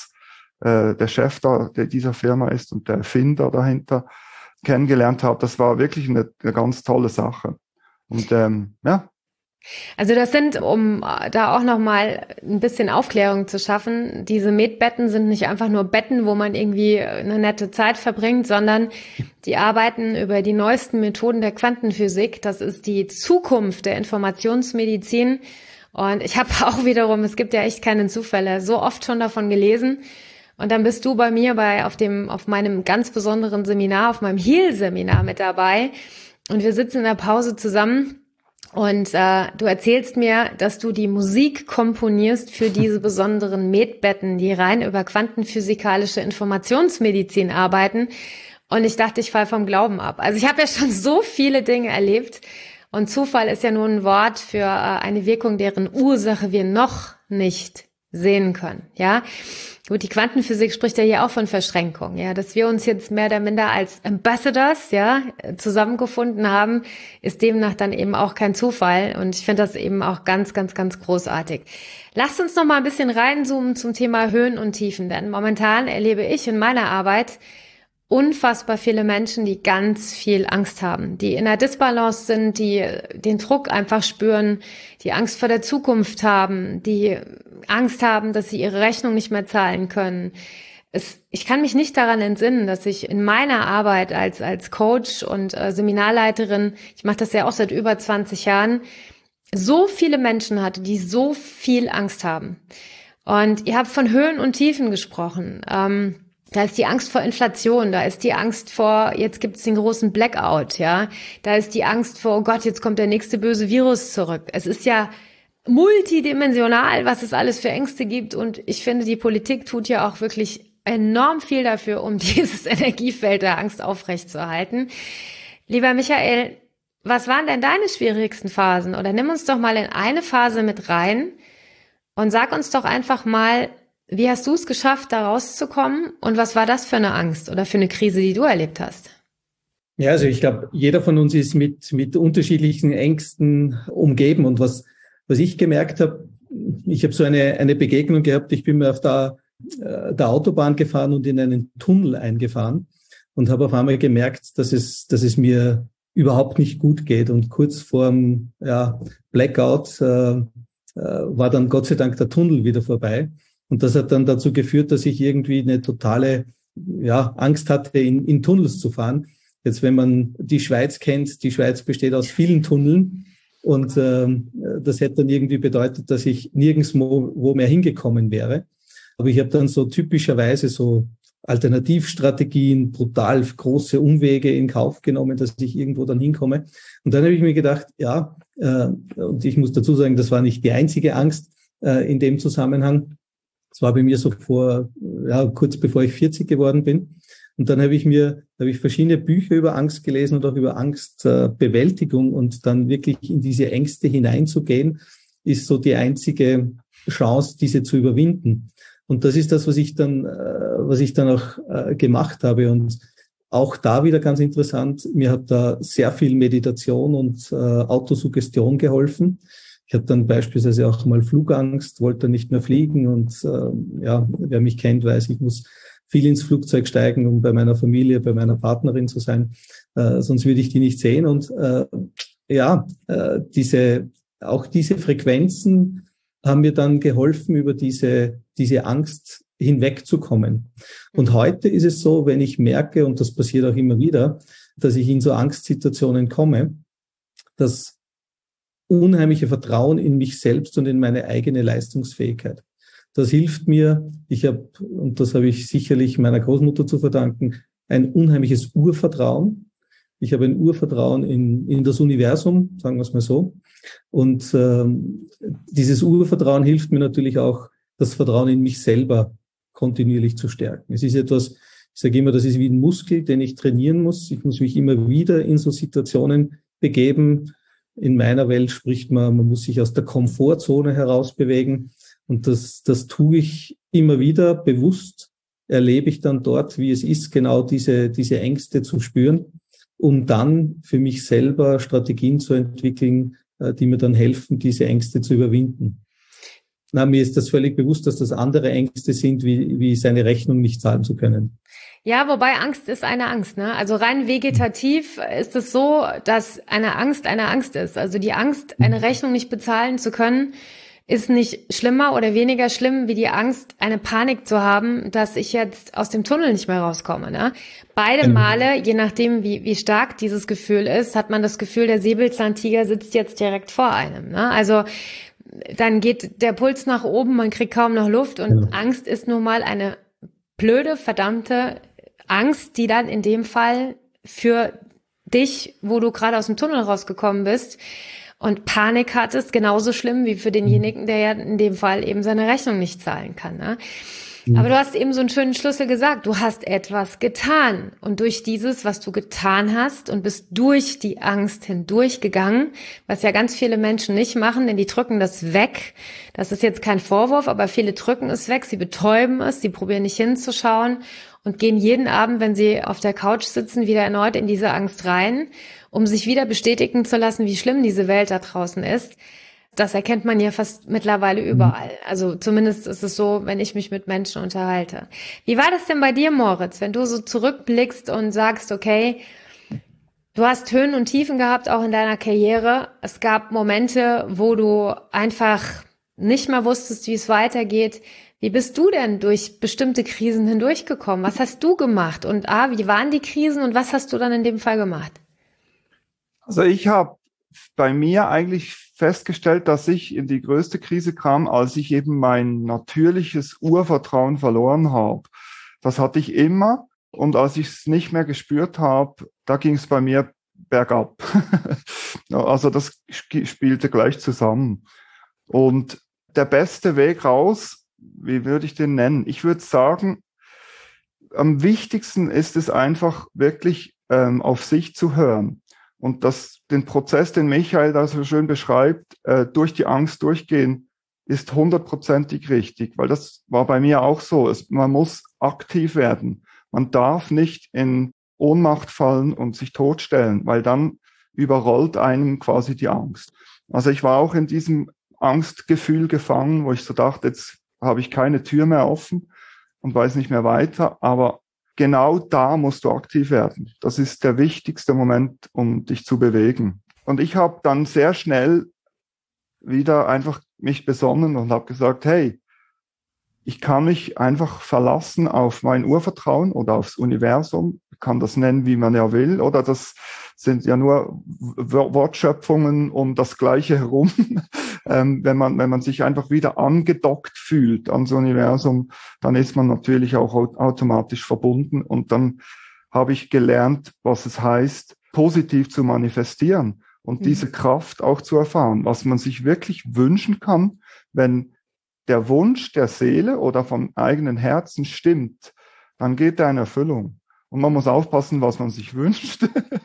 der Chef dieser Firma ist und der Erfinder dahinter, kennengelernt habe. Das war wirklich eine ganz tolle Sache. Und ja. Also das sind, um da auch nochmal ein bisschen Aufklärung zu schaffen, diese Medbetten sind nicht einfach nur Betten, wo man irgendwie eine nette Zeit verbringt, sondern die arbeiten über die neuesten Methoden der Quantenphysik. Das ist die Zukunft der Informationsmedizin. Und ich habe auch wiederum, es gibt ja echt keine Zufälle, so oft schon davon gelesen. Und dann bist du bei mir auf meinem ganz besonderen Seminar, auf meinem Heal-Seminar mit dabei. Und wir sitzen in der Pause zusammen. Und du erzählst mir, dass du die Musik komponierst für diese besonderen Medbetten, die rein über quantenphysikalische Informationsmedizin arbeiten. Und ich dachte, ich falle vom Glauben ab. Also ich habe ja schon so viele Dinge erlebt. Und Zufall ist ja nur ein Wort für eine Wirkung, deren Ursache wir noch nicht sehen können. Ja, gut, die Quantenphysik spricht ja hier auch von Verschränkung, ja, dass wir uns jetzt mehr oder minder als Ambassadors, ja, zusammengefunden haben, ist demnach dann eben auch kein Zufall und ich finde das eben auch ganz großartig. Lasst uns noch mal ein bisschen reinzoomen zum Thema Höhen und Tiefen, denn momentan erlebe ich in meiner Arbeit unfassbar viele Menschen, die ganz viel Angst haben, die in einer Disbalance sind, die den Druck einfach spüren, die Angst vor der Zukunft haben, die Angst haben, dass sie ihre Rechnung nicht mehr zahlen können. Ich kann mich nicht daran entsinnen, dass ich in meiner Arbeit als Coach und Seminarleiterin, ich mache das ja auch seit über 20 Jahren, so viele Menschen hatte, die so viel Angst haben. Und ihr habt von Höhen und Tiefen gesprochen. Da ist die Angst vor Inflation, da ist die Angst vor, jetzt gibt es den großen Blackout, ja. Da ist die Angst vor, oh Gott, jetzt kommt der nächste böse Virus zurück. Es ist ja multidimensional, was es alles für Ängste gibt. Und ich finde, die Politik tut ja auch wirklich enorm viel dafür, um dieses Energiefeld der Angst aufrechtzuerhalten. Lieber Michael, was waren denn deine schwierigsten Phasen? Oder nimm uns doch mal in eine Phase mit rein und sag uns doch einfach mal, wie hast du es geschafft, da rauszukommen? Und was war das für eine Angst oder für eine Krise, die du erlebt hast? Ja, also ich glaube, jeder von uns ist mit unterschiedlichen Ängsten umgeben. Und was ich gemerkt habe, ich habe so eine Begegnung gehabt. Ich bin mir auf der Autobahn gefahren und in einen Tunnel eingefahren und habe auf einmal gemerkt, dass es mir überhaupt nicht gut geht. Und kurz vorm Blackout war dann Gott sei Dank der Tunnel wieder vorbei. Und das hat dann dazu geführt, dass ich irgendwie eine totale Angst hatte, in Tunnels zu fahren. Jetzt, wenn man die Schweiz kennt, die Schweiz besteht aus vielen Tunneln. Und das hätte dann irgendwie bedeutet, dass ich nirgendwo mehr hingekommen wäre. Aber ich habe dann so typischerweise so Alternativstrategien, brutal große Umwege in Kauf genommen, dass ich irgendwo dann hinkomme. Und dann habe ich mir gedacht, und ich muss dazu sagen, das war nicht die einzige Angst. in dem Zusammenhang. Das war bei mir so kurz bevor ich 40 geworden bin. Und dann habe ich verschiedene Bücher über Angst gelesen und auch über Angstbewältigung, und dann wirklich in diese Ängste hineinzugehen, ist so die einzige Chance, diese zu überwinden. Und das ist das, was ich dann auch gemacht habe. Und auch da wieder ganz interessant, mir hat da sehr viel Meditation und Autosuggestion geholfen. Ich habe dann beispielsweise auch mal Flugangst, wollte dann nicht mehr fliegen, und wer mich kennt, weiß, ich muss viel ins Flugzeug steigen, um bei meiner Familie, bei meiner Partnerin zu sein, sonst würde ich die nicht sehen. Und diese Frequenzen haben mir dann geholfen, über diese Angst hinwegzukommen. Und heute ist es so, wenn ich merke, und das passiert auch immer wieder, dass ich in so Angstsituationen komme, das unheimliche Vertrauen in mich selbst und in meine eigene Leistungsfähigkeit. Das hilft mir. Und das habe ich sicherlich meiner Großmutter zu verdanken, ein unheimliches Urvertrauen. Ich habe ein Urvertrauen in das Universum, sagen wir es mal so. Und dieses Urvertrauen hilft mir natürlich auch, das Vertrauen in mich selber kontinuierlich zu stärken. Es ist etwas, ich sage immer, das ist wie ein Muskel, den ich trainieren muss. Ich muss mich immer wieder in so Situationen begeben. In meiner Welt spricht man muss sich aus der Komfortzone herausbewegen. Und das tue ich immer wieder. Bewusst erlebe ich dann dort, wie es ist, genau diese Ängste zu spüren, um dann für mich selber Strategien zu entwickeln, die mir dann helfen, diese Ängste zu überwinden. Mir ist das völlig bewusst, dass das andere Ängste sind, wie seine Rechnung nicht zahlen zu können. Ja, wobei Angst ist eine Angst, ne? Also rein vegetativ ist es so, dass eine Angst ist. Also die Angst, eine Rechnung nicht bezahlen zu können, ist nicht schlimmer oder weniger schlimm wie die Angst, eine Panik zu haben, dass ich jetzt aus dem Tunnel nicht mehr rauskomme, ne? Beide Male, je nachdem wie stark dieses Gefühl ist, hat man das Gefühl, der Säbelzahntiger sitzt jetzt direkt vor einem, ne? Also dann geht der Puls nach oben, man kriegt kaum noch Luft, und Angst ist nun mal eine blöde, verdammte Angst, die dann in dem Fall für dich, wo du gerade aus dem Tunnel rausgekommen bist und Panik hattest, genauso schlimm wie für denjenigen, der ja in dem Fall eben seine Rechnung nicht zahlen kann, ne? Aber du hast eben so einen schönen Schlüssel gesagt, du hast etwas getan, und durch dieses, was du getan hast, und bist durch die Angst hindurchgegangen, was ja ganz viele Menschen nicht machen, denn die drücken das weg. Das ist jetzt kein Vorwurf, aber viele drücken es weg, sie betäuben es, sie probieren nicht hinzuschauen und gehen jeden Abend, wenn sie auf der Couch sitzen, wieder erneut in diese Angst rein, um sich wieder bestätigen zu lassen, wie schlimm diese Welt da draußen ist. Das erkennt man ja fast mittlerweile überall. Also zumindest ist es so, wenn ich mich mit Menschen unterhalte. Wie war das denn bei dir, Moritz, wenn du so zurückblickst und sagst, okay, du hast Höhen und Tiefen gehabt, auch in deiner Karriere. Es gab Momente, wo du einfach nicht mehr wusstest, wie es weitergeht. Wie bist du denn durch bestimmte Krisen hindurchgekommen? Was hast du gemacht? Und wie waren die Krisen und was hast du dann in dem Fall gemacht? Also ich habe bei mir eigentlich festgestellt, dass ich in die größte Krise kam, als ich eben mein natürliches Urvertrauen verloren habe. Das hatte ich immer, und als ich es nicht mehr gespürt habe, da ging es bei mir bergab. Also das spielte gleich zusammen. Und der beste Weg raus, wie würde ich den nennen? Ich würde sagen, am wichtigsten ist es einfach wirklich auf sich zu hören. Und den Prozess, den Michael da so schön beschreibt, durch die Angst durchgehen, ist 100%ig richtig, weil das war bei mir auch so. Man muss aktiv werden. Man darf nicht in Ohnmacht fallen und sich totstellen, weil dann überrollt einem quasi die Angst. Also ich war auch in diesem Angstgefühl gefangen, wo ich so dachte, jetzt habe ich keine Tür mehr offen und weiß nicht mehr weiter, aber genau da musst du aktiv werden. Das ist der wichtigste Moment, um dich zu bewegen. Und ich habe dann sehr schnell wieder einfach mich besonnen und habe gesagt, hey, ich kann mich einfach verlassen auf mein Urvertrauen oder aufs Universum. Ich kann das nennen, wie man ja will. Oder das sind ja nur Wortschöpfungen um das Gleiche herum. Wenn man sich einfach wieder angedockt fühlt ans Universum, dann ist man natürlich auch automatisch verbunden. Und dann habe ich gelernt, was es heißt, positiv zu manifestieren und diese Kraft auch zu erfahren, was man sich wirklich wünschen kann, wenn der Wunsch der Seele oder vom eigenen Herzen stimmt, dann geht er in Erfüllung. Und man muss aufpassen, was man sich wünscht.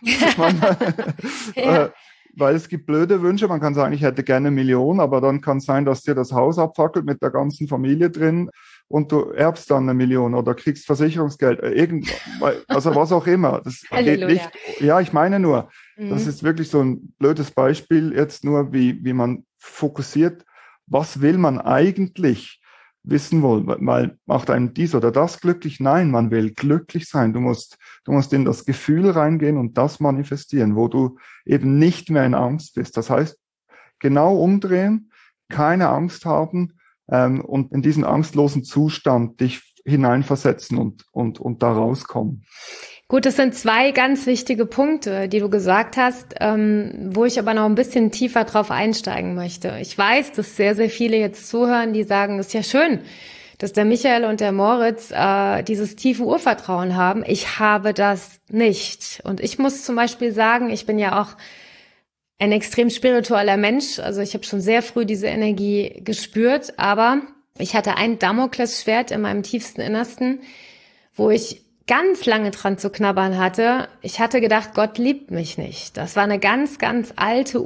Weil es gibt blöde Wünsche. Man kann sagen, ich hätte gerne 1 Million, aber dann kann es sein, dass dir das Haus abfackelt mit der ganzen Familie drin und du erbst dann 1 Million oder kriegst Versicherungsgeld, also was auch immer. Das geht nicht. Ja, ich meine nur, das ist wirklich so ein blödes Beispiel jetzt nur, wie man fokussiert, was will man eigentlich wissen wollen, weil macht einem dies oder das glücklich? Nein, man will glücklich sein. Du musst in das Gefühl reingehen und das manifestieren, wo du eben nicht mehr in Angst bist. Das heißt, genau umdrehen, keine Angst haben und in diesen angstlosen Zustand dich hineinversetzen und da rauskommen. Gut, das sind 2 ganz wichtige Punkte, die du gesagt hast, wo ich aber noch ein bisschen tiefer drauf einsteigen möchte. Ich weiß, dass sehr, sehr viele jetzt zuhören, die sagen, es ist ja schön, dass der Michael und der Moritz dieses tiefe Urvertrauen haben. Ich habe das nicht. Und ich muss zum Beispiel sagen, ich bin ja auch ein extrem spiritueller Mensch. Also ich habe schon sehr früh diese Energie gespürt, aber ich hatte ein Damoklesschwert in meinem tiefsten Innersten, wo ich ganz lange dran zu knabbern hatte. Ich hatte gedacht, Gott liebt mich nicht. Das war eine ganz, ganz alte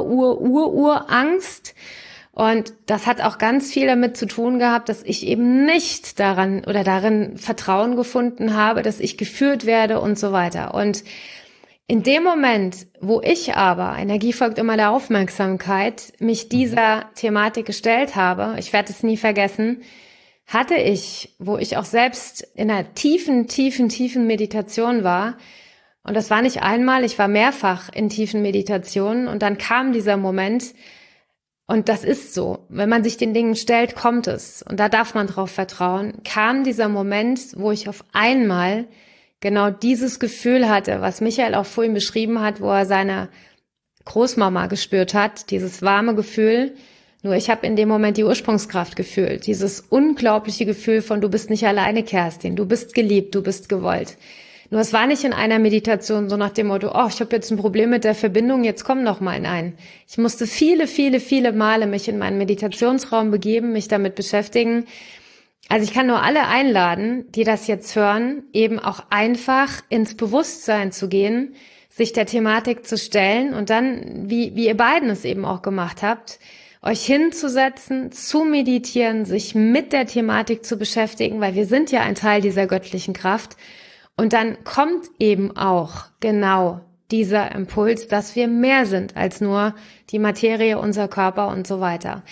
Urangst. Und das hat auch ganz viel damit zu tun gehabt, dass ich eben nicht darin Vertrauen gefunden habe, dass ich geführt werde und so weiter. Und in dem Moment, wo ich aber, Energie folgt immer der Aufmerksamkeit, mich dieser Thematik gestellt habe, ich werde es nie vergessen, hatte ich, wo ich auch selbst in einer tiefen Meditation war, und das war nicht einmal, ich war mehrfach in tiefen Meditationen, und dann kam dieser Moment, und das ist so, wenn man sich den Dingen stellt, kommt es, und da darf man drauf vertrauen, kam dieser Moment, wo ich auf einmal genau dieses Gefühl hatte, was Michael auch vorhin beschrieben hat, wo er seine Großmama gespürt hat, dieses warme Gefühl. Nur ich habe in dem Moment die Ursprungskraft gefühlt, dieses unglaubliche Gefühl von, du bist nicht alleine, Kerstin, du bist geliebt, du bist gewollt. Nur es war nicht in einer Meditation so nach dem Motto, oh, ich habe jetzt ein Problem mit der Verbindung, jetzt komm noch mal. Nein, ich musste viele Male mich in meinen Meditationsraum begeben, mich damit beschäftigen. Also ich kann nur alle einladen, die das jetzt hören, eben auch einfach ins Bewusstsein zu gehen, sich der Thematik zu stellen und dann, wie ihr beiden es eben auch gemacht habt, euch hinzusetzen, zu meditieren, sich mit der Thematik zu beschäftigen, weil wir sind ja ein Teil dieser göttlichen Kraft. Und dann kommt eben auch genau dieser Impuls, dass wir mehr sind als nur die Materie, unser Körper und so weiter.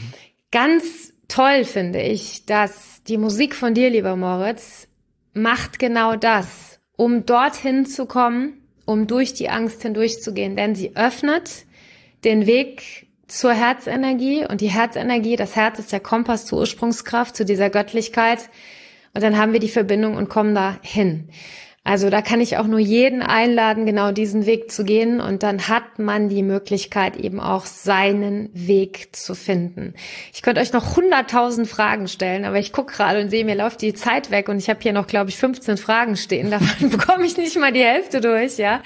Ganz toll finde ich, dass die Musik von dir, lieber Moritz, macht genau das, um dorthin zu kommen, um durch die Angst hindurchzugehen. Denn sie öffnet den Weg zur Herzenergie, und die Herzenergie, das Herz ist der Kompass zur Ursprungskraft, zu dieser Göttlichkeit, und dann haben wir die Verbindung und kommen da hin. Also da kann ich auch nur jeden einladen, genau diesen Weg zu gehen, und dann hat man die Möglichkeit eben auch seinen Weg zu finden. Ich könnte euch noch 100.000 Fragen stellen, aber ich gucke gerade und sehe, mir läuft die Zeit weg und ich habe hier noch, glaube ich, 15 Fragen stehen, davon bekomme ich nicht mal die Hälfte durch, ja.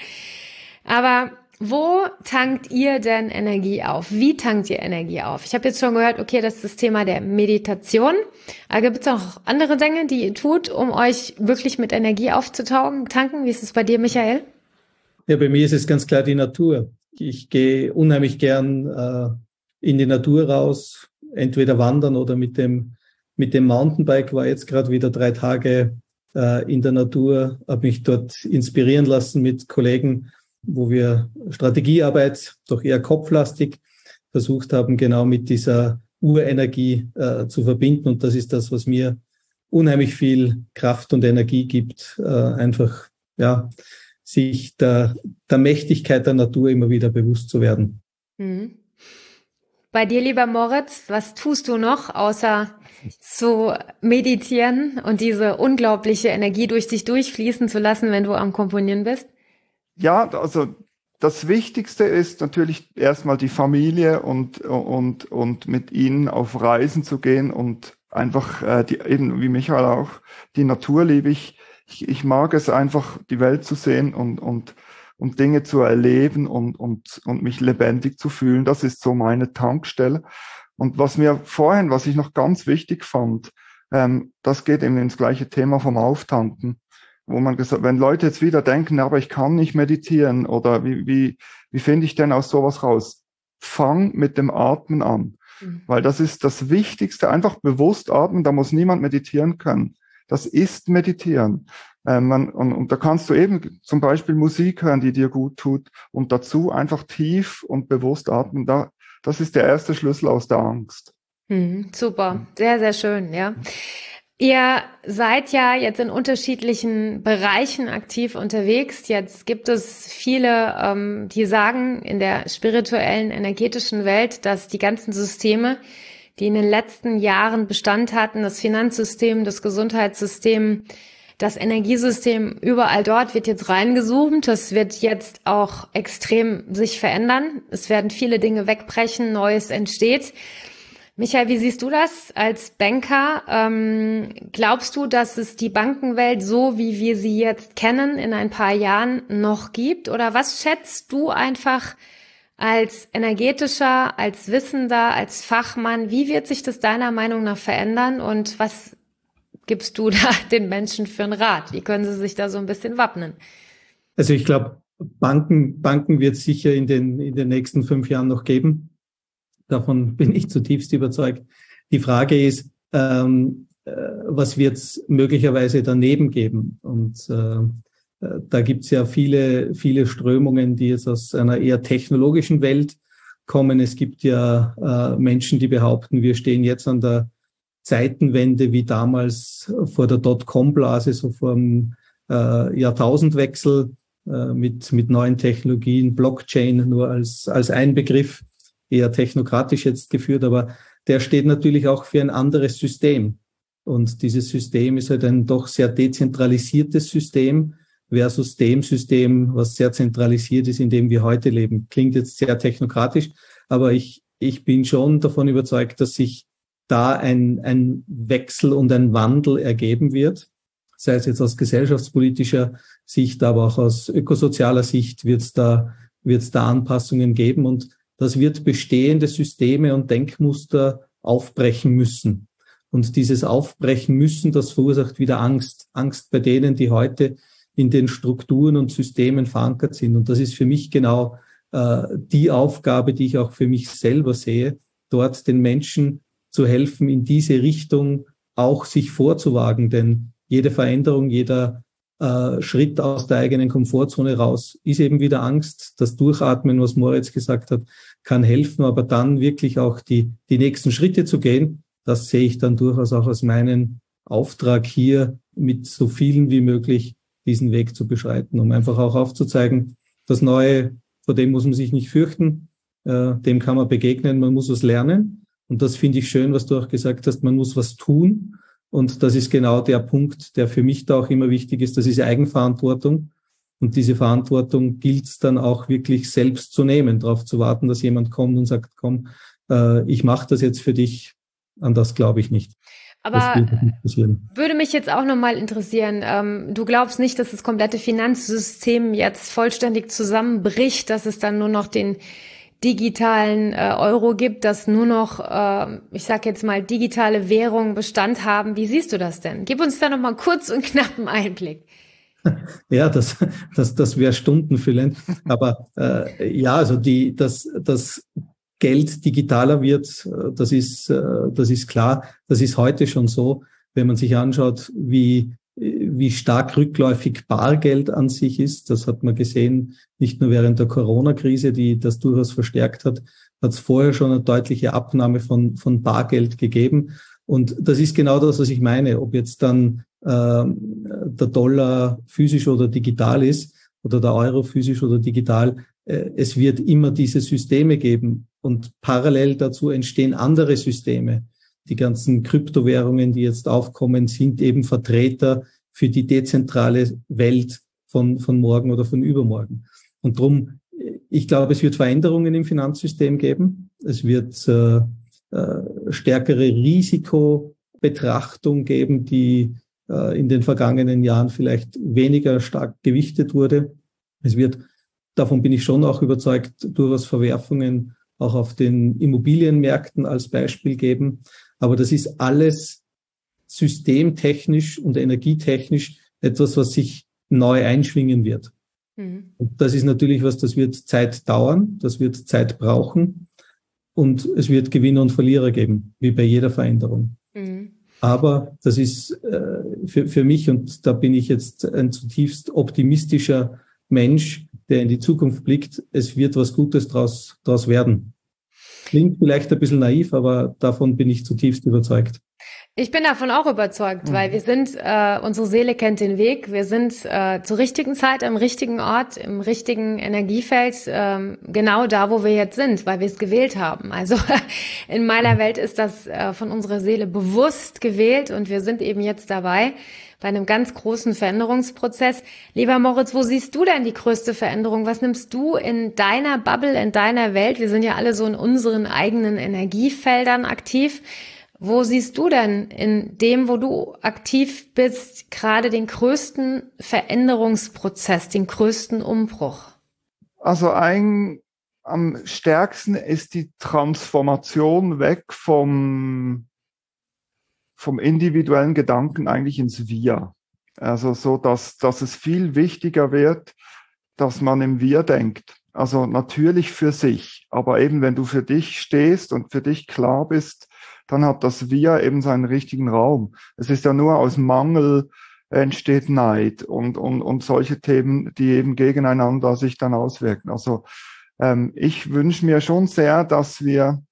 Aber wo tankt ihr denn Energie auf? Wie tankt ihr Energie auf? Ich habe jetzt schon gehört, okay, das ist das Thema der Meditation. Aber gibt es auch andere Dinge, die ihr tut, um euch wirklich mit Energie aufzutanken? Wie ist es bei dir, Michael? Ja, bei mir ist es ganz klar die Natur. Ich gehe unheimlich gern in die Natur raus, entweder wandern oder mit dem Mountainbike. War jetzt gerade wieder 3 Tage in der Natur, habe mich dort inspirieren lassen mit Kollegen, wo wir Strategiearbeit, doch eher kopflastig, versucht haben, genau mit dieser Urenergie zu verbinden. Und das ist das, was mir unheimlich viel Kraft und Energie gibt, einfach sich der Mächtigkeit der Natur immer wieder bewusst zu werden. Mhm. Bei dir, lieber Moritz, was tust du noch, außer zu meditieren und diese unglaubliche Energie durch dich durchfließen zu lassen, wenn du am Komponieren bist? Ja, also das Wichtigste ist natürlich erstmal die Familie und mit ihnen auf Reisen zu gehen und einfach eben wie Michael auch, die Natur liebe ich. Ich mag es einfach, die Welt zu sehen und Dinge zu erleben und mich lebendig zu fühlen. Das ist so meine Tankstelle. Und was ich noch ganz wichtig fand, das geht eben ins gleiche Thema vom Auftanken, wo man gesagt, wenn Leute jetzt wieder denken, aber ich kann nicht meditieren oder wie finde ich denn aus sowas raus? Fang mit dem Atmen an, weil das ist das Wichtigste. Einfach bewusst atmen, da muss niemand meditieren können. Das ist Meditieren. Und da kannst du eben zum Beispiel Musik hören, die dir gut tut und dazu einfach tief und bewusst atmen. Das ist der erste Schlüssel aus der Angst. Super, sehr, sehr schön, ja. Ihr seid ja jetzt in unterschiedlichen Bereichen aktiv unterwegs. Jetzt gibt es viele, die sagen in der spirituellen, energetischen Welt, dass die ganzen Systeme, die in den letzten Jahren Bestand hatten, das Finanzsystem, das Gesundheitssystem, das Energiesystem, überall dort wird jetzt reingezoomt. Das wird jetzt auch extrem sich verändern. Es werden viele Dinge wegbrechen, Neues entsteht. Michael, wie siehst du das als Banker? Glaubst du, dass es die Bankenwelt so, wie wir sie jetzt kennen, in ein paar Jahren noch gibt? Oder was schätzt du einfach als energetischer, als Wissender, als Fachmann? Wie wird sich das deiner Meinung nach verändern? Und was gibst du da den Menschen für einen Rat? Wie können sie sich da so ein bisschen wappnen? Also ich glaube, Banken wird es sicher in den nächsten 5 Jahren noch geben. Davon bin ich zutiefst überzeugt. Die Frage ist, was wird es möglicherweise daneben geben? Und da gibt es ja viele Strömungen, die jetzt aus einer eher technologischen Welt kommen. Es gibt ja Menschen, die behaupten, wir stehen jetzt an der Zeitenwende wie damals vor der Dotcom-Blase, so vor dem Jahrtausendwechsel mit neuen Technologien, Blockchain nur als ein Begriff, eher technokratisch jetzt geführt, aber der steht natürlich auch für ein anderes System. Und dieses System ist halt ein doch sehr dezentralisiertes System versus dem System, was sehr zentralisiert ist, in dem wir heute leben. Klingt jetzt sehr technokratisch, aber ich bin schon davon überzeugt, dass sich da ein Wechsel und ein Wandel ergeben wird, sei es jetzt aus gesellschaftspolitischer Sicht, aber auch aus ökosozialer Sicht wird es da Anpassungen geben und das wird bestehende Systeme und Denkmuster aufbrechen müssen. Und dieses Aufbrechen müssen, das verursacht wieder Angst. Angst bei denen, die heute in den Strukturen und Systemen verankert sind. Und das ist für mich genau die Aufgabe, die ich auch für mich selber sehe, dort den Menschen zu helfen, in diese Richtung auch sich vorzuwagen. Denn jede Veränderung, jeder Schritt aus der eigenen Komfortzone raus ist eben wieder Angst. Das Durchatmen, was Moritz gesagt hat, kann helfen, aber dann wirklich auch die nächsten Schritte zu gehen, das sehe ich dann durchaus auch als meinen Auftrag hier, mit so vielen wie möglich diesen Weg zu beschreiten, um einfach auch aufzuzeigen, das Neue, vor dem muss man sich nicht fürchten, dem kann man begegnen, man muss was lernen. Und das finde ich schön, was du auch gesagt hast, man muss was tun. Und das ist genau der Punkt, der für mich da auch immer wichtig ist, das ist Eigenverantwortung. Und diese Verantwortung gilt es dann auch wirklich selbst zu nehmen, darauf zu warten, dass jemand kommt und sagt, komm, ich mache das jetzt für dich. An das glaube ich nicht. Aber würde mich jetzt auch nochmal interessieren, du glaubst nicht, dass das komplette Finanzsystem jetzt vollständig zusammenbricht, dass es dann nur noch den digitalen Euro gibt, dass nur noch, ich sag jetzt mal, digitale Währungen Bestand haben. Wie siehst du das denn? Gib uns da nochmal kurz und knapp einen Einblick. Ja, das wäre stundenfüllend. Aber ja, also das Geld digitaler wird, das ist klar. Das ist heute schon so, wenn man sich anschaut, wie stark rückläufig Bargeld an sich ist. Das hat man gesehen, nicht nur während der Corona-Krise, die das durchaus verstärkt hat, hat es vorher schon eine deutliche Abnahme von Bargeld gegeben. Und das ist genau das, was ich meine. Ob jetzt dann der Dollar physisch oder digital ist oder der Euro physisch oder digital, es wird immer diese Systeme geben. Und parallel dazu entstehen andere Systeme. Die ganzen Kryptowährungen, die jetzt aufkommen, sind eben Vertreter für die dezentrale Welt von morgen oder von übermorgen. Und drum, ich glaube, es wird Veränderungen im Finanzsystem geben. Es wird stärkere Risikobetrachtung geben, die in den vergangenen Jahren vielleicht weniger stark gewichtet wurde. Es wird, davon bin ich schon auch überzeugt, durchaus Verwerfungen auch auf den Immobilienmärkten als Beispiel geben. Aber das ist alles systemtechnisch und energietechnisch etwas, was sich neu einschwingen wird. Und das ist natürlich was, das wird Zeit dauern, das wird Zeit brauchen und es wird Gewinner und Verlierer geben, wie bei jeder Veränderung. Aber das ist für mich, und da bin ich jetzt ein zutiefst optimistischer Mensch, der in die Zukunft blickt, es wird was Gutes draus werden. Klingt vielleicht ein bisschen naiv, aber davon bin ich zutiefst überzeugt. Ich bin davon auch überzeugt, weil wir sind, unsere Seele kennt den Weg. Wir sind zur richtigen Zeit am richtigen Ort, im richtigen Energiefeld, genau da, wo wir jetzt sind, weil wir es gewählt haben. Also in meiner Welt ist das von unserer Seele bewusst gewählt und wir sind eben jetzt dabei bei einem ganz großen Veränderungsprozess. Lieber Moritz, wo siehst du denn die größte Veränderung? Was nimmst du in deiner Bubble, in deiner Welt? Wir sind ja alle so in unseren eigenen Energiefeldern aktiv. Wo siehst du denn in dem, wo du aktiv bist, gerade den größten Veränderungsprozess, den größten Umbruch? Also am stärksten ist die Transformation weg vom individuellen Gedanken eigentlich ins Wir. Also so, dass es viel wichtiger wird, dass man im Wir denkt. Also natürlich für sich, aber eben wenn du für dich stehst und für dich klar bist, dann hat das Wir eben seinen richtigen Raum. Es ist ja nur aus Mangel entsteht Neid und solche Themen, die eben gegeneinander sich dann auswirken. Also ich wünsche mir schon sehr, dass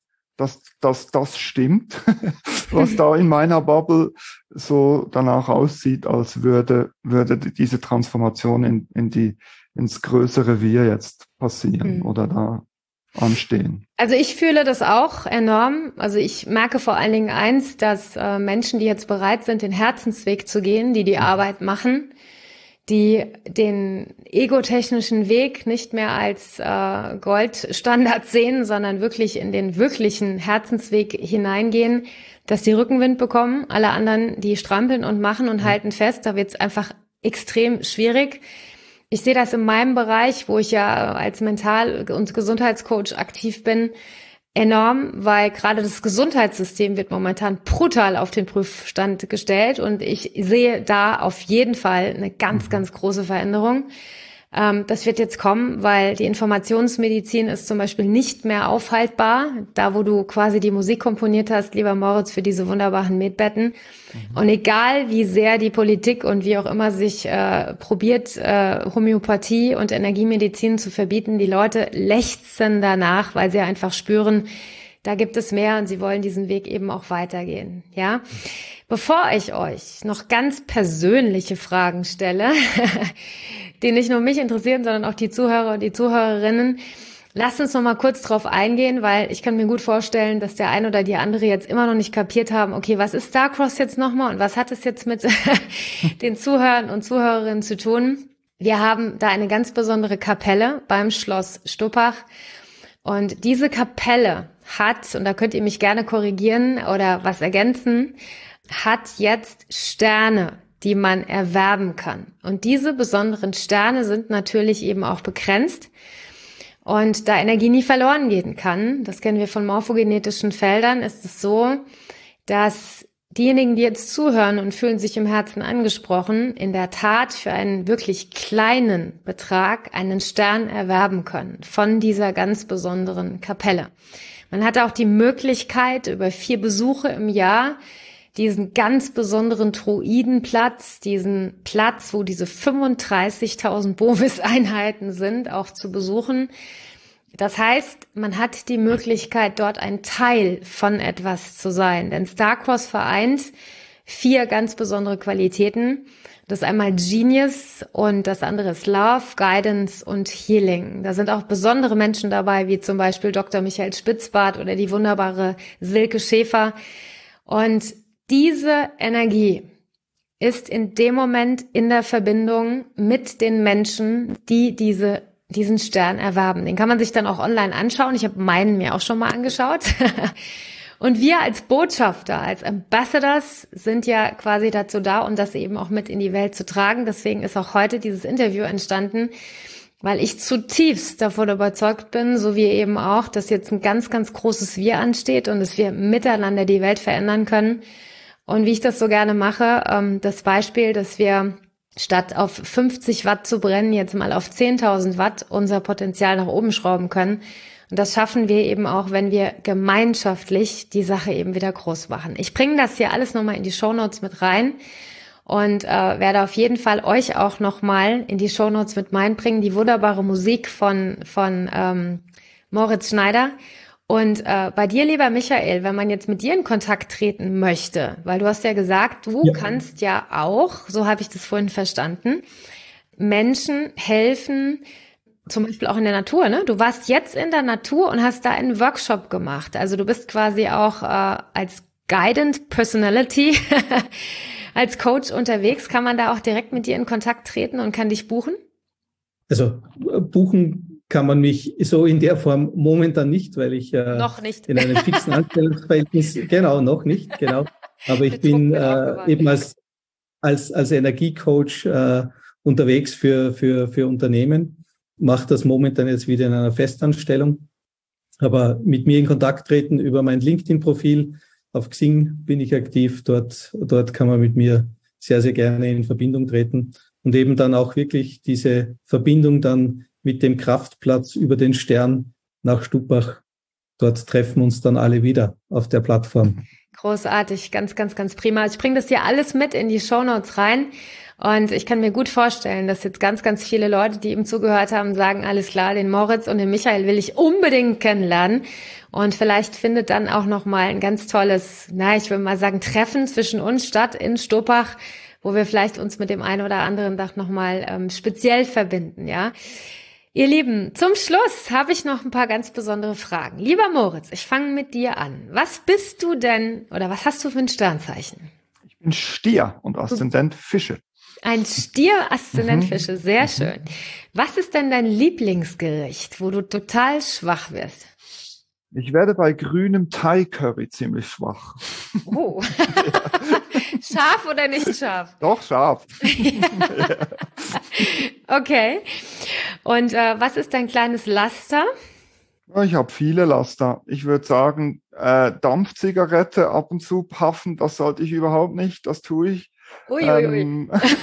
das stimmt, was da in meiner Bubble so danach aussieht, als würde diese Transformation ins größere Wir jetzt passieren oder da anstehen. Also ich fühle das auch enorm. Also ich merke vor allen Dingen eins, dass Menschen, die jetzt bereit sind, den Herzensweg zu gehen, die Arbeit machen, die den egotechnischen Weg nicht mehr als Goldstandard sehen, sondern wirklich in den wirklichen Herzensweg hineingehen, dass die Rückenwind bekommen. Alle anderen, die strampeln und machen und halten fest, da wird es einfach extrem schwierig. Ich sehe das in meinem Bereich, wo ich ja als Mental- und Gesundheitscoach aktiv bin, enorm, weil gerade das Gesundheitssystem wird momentan brutal auf den Prüfstand gestellt und ich sehe da auf jeden Fall eine ganz, ganz große Veränderung. Das wird jetzt kommen, weil die Informationsmedizin ist zum Beispiel nicht mehr aufhaltbar, da wo du quasi die Musik komponiert hast, lieber Moritz, für diese wunderbaren Medbetten. Und egal wie sehr die Politik und wie auch immer sich probiert, Homöopathie und Energiemedizin zu verbieten, die Leute lechzen danach, weil sie einfach spüren, da gibt es mehr und sie wollen diesen Weg eben auch weitergehen. Ja, bevor ich euch noch ganz persönliche Fragen stelle, die nicht nur mich interessieren, sondern auch die Zuhörer und die Zuhörerinnen, lasst uns noch mal kurz drauf eingehen, weil ich kann mir gut vorstellen, dass der eine oder die andere jetzt immer noch nicht kapiert haben, okay, was ist Starcross jetzt nochmal und was hat es jetzt mit den Zuhörern und Zuhörerinnen zu tun? Wir haben da eine ganz besondere Kapelle beim Schloss Stuppach und diese Kapelle hat, und da könnt ihr mich gerne korrigieren oder was ergänzen, hat jetzt Sterne, die man erwerben kann. Und diese besonderen Sterne sind natürlich eben auch begrenzt. Und da Energie nie verloren gehen kann, das kennen wir von morphogenetischen Feldern, ist es so, dass diejenigen, die jetzt zuhören und fühlen sich im Herzen angesprochen, in der Tat für einen wirklich kleinen Betrag einen Stern erwerben können von dieser ganz besonderen Kapelle. Man hat auch die Möglichkeit, über 4 Besuche im Jahr diesen ganz besonderen Druidenplatz, diesen Platz, wo diese 35.000 Bovis-Einheiten sind, auch zu besuchen. Das heißt, man hat die Möglichkeit, dort ein Teil von etwas zu sein. Denn Starcross vereint 4 ganz besondere Qualitäten. Das ist einmal Genius und das andere ist Love, Guidance und Healing. Da sind auch besondere Menschen dabei, wie zum Beispiel Dr. Michael Spitzbart oder die wunderbare Silke Schäfer. Und diese Energie ist in dem Moment in der Verbindung mit den Menschen, die diesen Stern erwerben. Den kann man sich dann auch online anschauen. Ich habe meinen mir auch schon mal angeschaut. Und wir als Botschafter, als Ambassadors sind ja quasi dazu da, um das eben auch mit in die Welt zu tragen. Deswegen ist auch heute dieses Interview entstanden, weil ich zutiefst davon überzeugt bin, so wie eben auch, dass jetzt ein ganz, ganz großes Wir ansteht und dass wir miteinander die Welt verändern können. Und wie ich das so gerne mache, das Beispiel, dass wir statt auf 50 Watt zu brennen, jetzt mal auf 10.000 Watt unser Potenzial nach oben schrauben können. Und das schaffen wir eben auch, wenn wir gemeinschaftlich die Sache eben wieder groß machen. Ich bringe das hier alles nochmal in die Shownotes mit rein. Und werde auf jeden Fall euch auch nochmal in die Shownotes mit reinbringen, die wunderbare Musik von Moritz Schneider. Und bei dir, lieber Michael, wenn man jetzt mit dir in Kontakt treten möchte, weil du hast ja gesagt, du kannst ja auch, so habe ich das vorhin verstanden, Menschen helfen, zum Beispiel auch in der Natur, ne? Du warst jetzt in der Natur und hast da einen Workshop gemacht. Also du bist quasi auch als Guidant Personality als Coach unterwegs. Kann man da auch direkt mit dir in Kontakt treten und kann dich buchen? Also buchen kann man mich so in der Form momentan nicht, weil ich noch nicht. In einem fixen Anstellungsverhältnis, genau, noch nicht, genau. Aber ich bin eben als Energiecoach unterwegs für Unternehmen, mache das momentan jetzt wieder in einer Festanstellung. Aber mit mir in Kontakt treten über mein LinkedIn-Profil. Auf Xing bin ich aktiv, dort kann man mit mir sehr, sehr gerne in Verbindung treten und eben dann auch wirklich diese Verbindung dann mit dem Kraftplatz über den Stern nach Stupach. Dort treffen uns dann alle wieder auf der Plattform. Großartig, ganz, ganz, ganz prima. Ich bringe das hier alles mit in die Shownotes rein. Und ich kann mir gut vorstellen, dass jetzt ganz, ganz viele Leute, die ihm zugehört haben, sagen, alles klar, den Moritz und den Michael will ich unbedingt kennenlernen. Und vielleicht findet dann auch nochmal ein ganz tolles, ich will mal sagen, Treffen zwischen uns statt in Stupach, wo wir vielleicht uns mit dem einen oder anderen Tag nochmal speziell verbinden, ja. Ihr Lieben, zum Schluss habe ich noch ein paar ganz besondere Fragen. Lieber Moritz, ich fange mit dir an. Was bist du denn oder was hast du für ein Sternzeichen? Ich bin Stier und Aszendent Fische. Ein Stier, Aszendent Fische, sehr schön. Was ist denn dein Lieblingsgericht, wo du total schwach wirst? Ich werde bei grünem Thai-Curry ziemlich schwach. Oh. Scharf oder nicht scharf? Doch, scharf. Okay. Und was ist dein kleines Laster? Ich habe viele Laster. Ich würde sagen, Dampfzigarette ab und zu puffen, das sollte ich überhaupt nicht, das tue ich. Ui.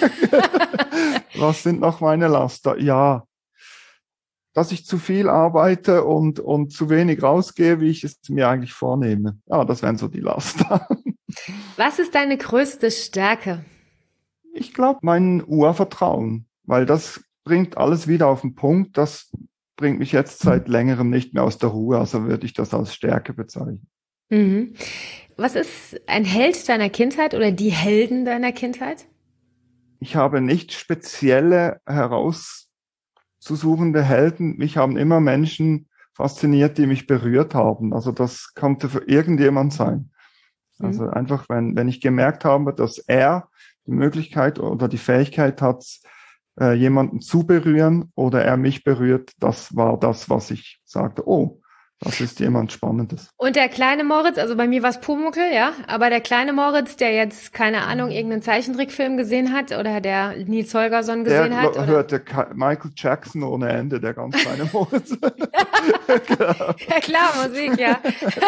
Was sind noch meine Laster? Ja, dass ich zu viel arbeite und zu wenig rausgehe, wie ich es mir eigentlich vornehme. Ja, das wären so die Laster. Was ist deine größte Stärke? Ich glaube, mein Urvertrauen, weil das bringt alles wieder auf den Punkt. Das bringt mich jetzt seit längerem nicht mehr aus der Ruhe, also würde ich das als Stärke bezeichnen. Mhm. Was ist ein Held deiner Kindheit oder die Helden deiner Kindheit? Ich habe nicht spezielle herauszusuchende Helden. Mich haben immer Menschen fasziniert, die mich berührt haben. Also das konnte für irgendjemand sein. Also einfach, wenn ich gemerkt habe, dass er die Möglichkeit oder die Fähigkeit hat, jemanden zu berühren oder er mich berührt, das war das, was ich sagte, oh, das ist jemand Spannendes. Und der kleine Moritz, also bei mir war es Pumuckl, ja, aber der kleine Moritz, der jetzt, keine Ahnung, irgendeinen Zeichentrickfilm gesehen hat oder der Nils Holgersson gesehen hat. Der hörte Michael Jackson ohne Ende, der ganz kleine Moritz. Ja klar, Musik, ja.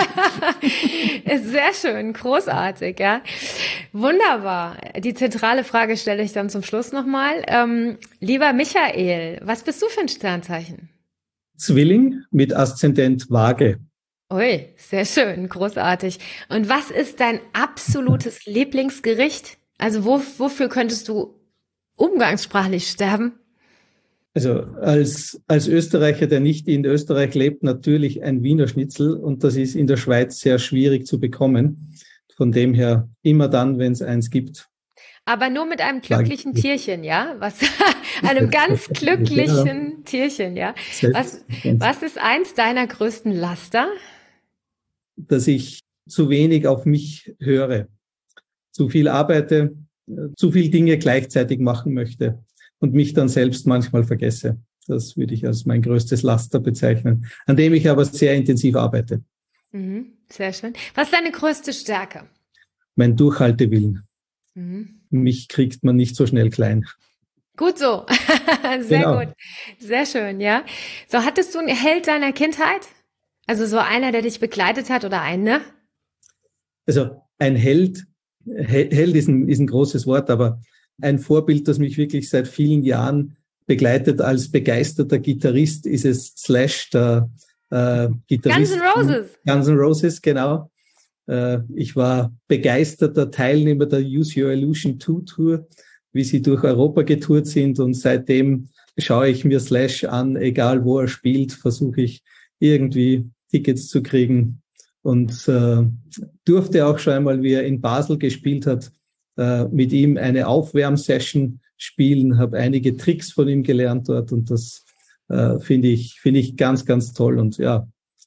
Ist sehr schön, großartig, ja. Wunderbar. Die zentrale Frage stelle ich dann zum Schluss nochmal. Lieber Michael, was bist du für ein Sternzeichen? Zwilling mit Aszendent Waage. Ui, sehr schön, großartig. Und was ist dein absolutes Lieblingsgericht? Also wofür könntest du umgangssprachlich sterben? Also als Österreicher, der nicht in Österreich lebt, natürlich ein Wiener Schnitzel und das ist in der Schweiz sehr schwierig zu bekommen. Von dem her immer dann, wenn es eins gibt. Aber nur mit einem glücklichen Tierchen, ja? Einem ganz glücklichen Tierchen, ja? Was ist eins deiner größten Laster? Dass ich zu wenig auf mich höre, zu viel arbeite, zu viel Dinge gleichzeitig machen möchte und mich dann selbst manchmal vergesse. Das würde ich als mein größtes Laster bezeichnen, an dem ich aber sehr intensiv arbeite. Sehr schön. Was ist deine größte Stärke? Mein Durchhaltewillen. Mich kriegt man nicht so schnell klein. Gut so. Sehr Genau. gut. Sehr schön, ja. So, hattest du einen Held deiner Kindheit? Also so einer, der dich begleitet hat oder eine? Also ein Held ist ein großes Wort, aber ein Vorbild, das mich wirklich seit vielen Jahren begleitet als begeisterter Gitarrist, ist es Slash, der Gitarrist. Guns N' Roses. Guns N' Roses, genau. Ich war begeisterter Teilnehmer der Use Your Illusion 2 Tour, wie sie durch Europa getourt sind, und seitdem schaue ich mir Slash an, egal wo er spielt, versuche ich irgendwie Tickets zu kriegen, und durfte auch schon einmal, wie er in Basel gespielt hat, mit ihm eine Aufwärmsession spielen, habe einige Tricks von ihm gelernt dort, und das finde ich ganz, ganz toll. Und ja,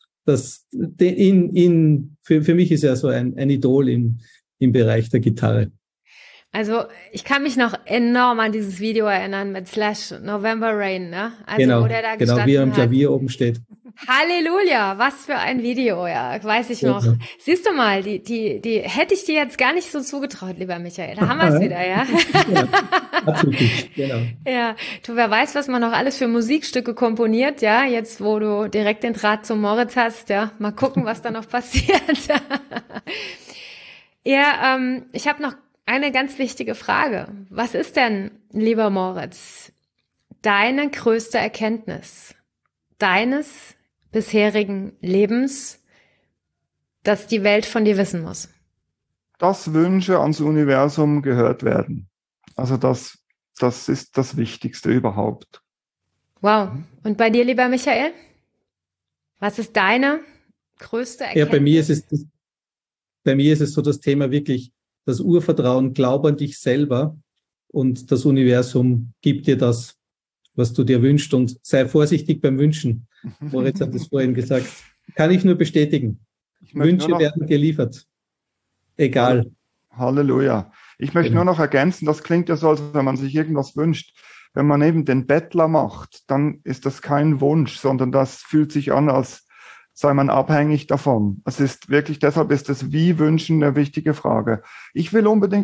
für mich ist er so ein Idol im Bereich der Gitarre. Also ich kann mich noch enorm an dieses Video erinnern mit Slash, November Rain, ne? Also Genau, wo der da gestanden wie er am hat. Klavier oben steht. Halleluja, was für ein Video, ja, weiß ich noch. Ja. Siehst du mal, die hätte ich dir jetzt gar nicht so zugetraut, lieber Michael. Da haben wir es wieder, ja. Absolut, genau. Ja, du, wer weiß, was man noch alles für Musikstücke komponiert, ja, jetzt wo du direkt den Draht zum Moritz hast, ja, mal gucken, was da noch passiert. Ja, ich habe noch eine ganz wichtige Frage. Was ist denn, lieber Moritz, deine größte Erkenntnis deines bisherigen Lebens, das die Welt von dir wissen muss? Dass Wünsche ans Universum gehört werden. Also das ist das Wichtigste überhaupt. Wow. Und bei dir, lieber Michael? Was ist deine größte Erkenntnis? Ja, bei mir ist es so das Thema wirklich das Urvertrauen, glaub an dich selber, und das Universum gibt dir das, was du dir wünschst, und sei vorsichtig beim Wünschen. Moritz hat es vorhin gesagt. Kann ich nur bestätigen. Wünsche werden geliefert. Egal. Halleluja. Ich möchte nur noch ergänzen, das klingt ja so, als wenn man sich irgendwas wünscht. Wenn man eben den Bettler macht, dann ist das kein Wunsch, sondern das fühlt sich an, als sei man abhängig davon. Es ist wirklich, deshalb ist das Wie-Wünschen eine wichtige Frage. Ich will unbedingt,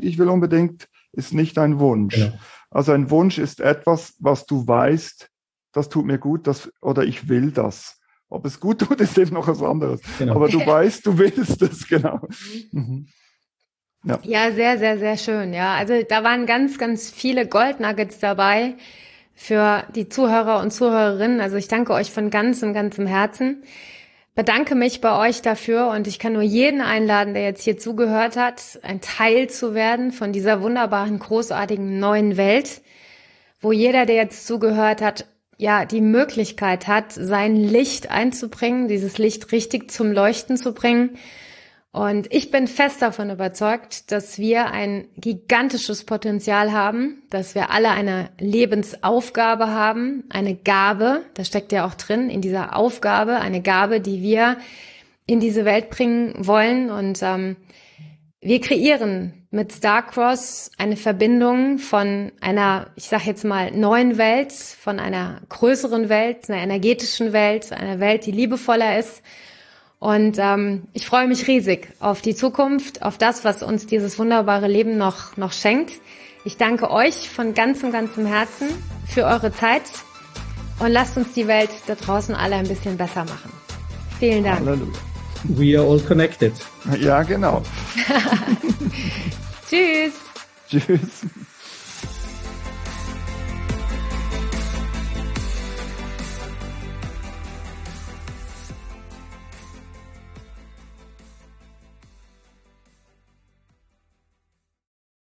ist nicht ein Wunsch. Genau. Also ein Wunsch ist etwas, was du weißt, das tut mir gut, oder ich will das. Ob es gut tut, ist eben noch was anderes. Genau. Aber du weißt, du willst es, genau. Mhm. Ja. Ja, sehr, sehr, sehr schön. Ja, also da waren ganz, ganz viele Goldnuggets dabei für die Zuhörer und Zuhörerinnen. Also ich danke euch von ganzem, ganzem Herzen. Bedanke mich bei euch dafür, und ich kann nur jeden einladen, der jetzt hier zugehört hat, ein Teil zu werden von dieser wunderbaren, großartigen neuen Welt, wo jeder, der jetzt zugehört hat, ja, die Möglichkeit hat, sein Licht einzubringen, dieses Licht richtig zum Leuchten zu bringen. Und ich bin fest davon überzeugt, dass wir ein gigantisches Potenzial haben, dass wir alle eine Lebensaufgabe haben, eine Gabe, das steckt ja auch drin in dieser Aufgabe, eine Gabe, die wir in diese Welt bringen wollen. Und wir kreieren mit Starcross eine Verbindung von einer, ich sage jetzt mal, neuen Welt, von einer größeren Welt, einer energetischen Welt, einer Welt, die liebevoller ist. Und ich freue mich riesig auf die Zukunft, auf das, was uns dieses wunderbare Leben noch schenkt. Ich danke euch von ganzem, ganzem Herzen für eure Zeit, und lasst uns die Welt da draußen alle ein bisschen besser machen. Vielen Dank. Halleluja. We are all connected. Ja, genau. Tschüss. Tschüss.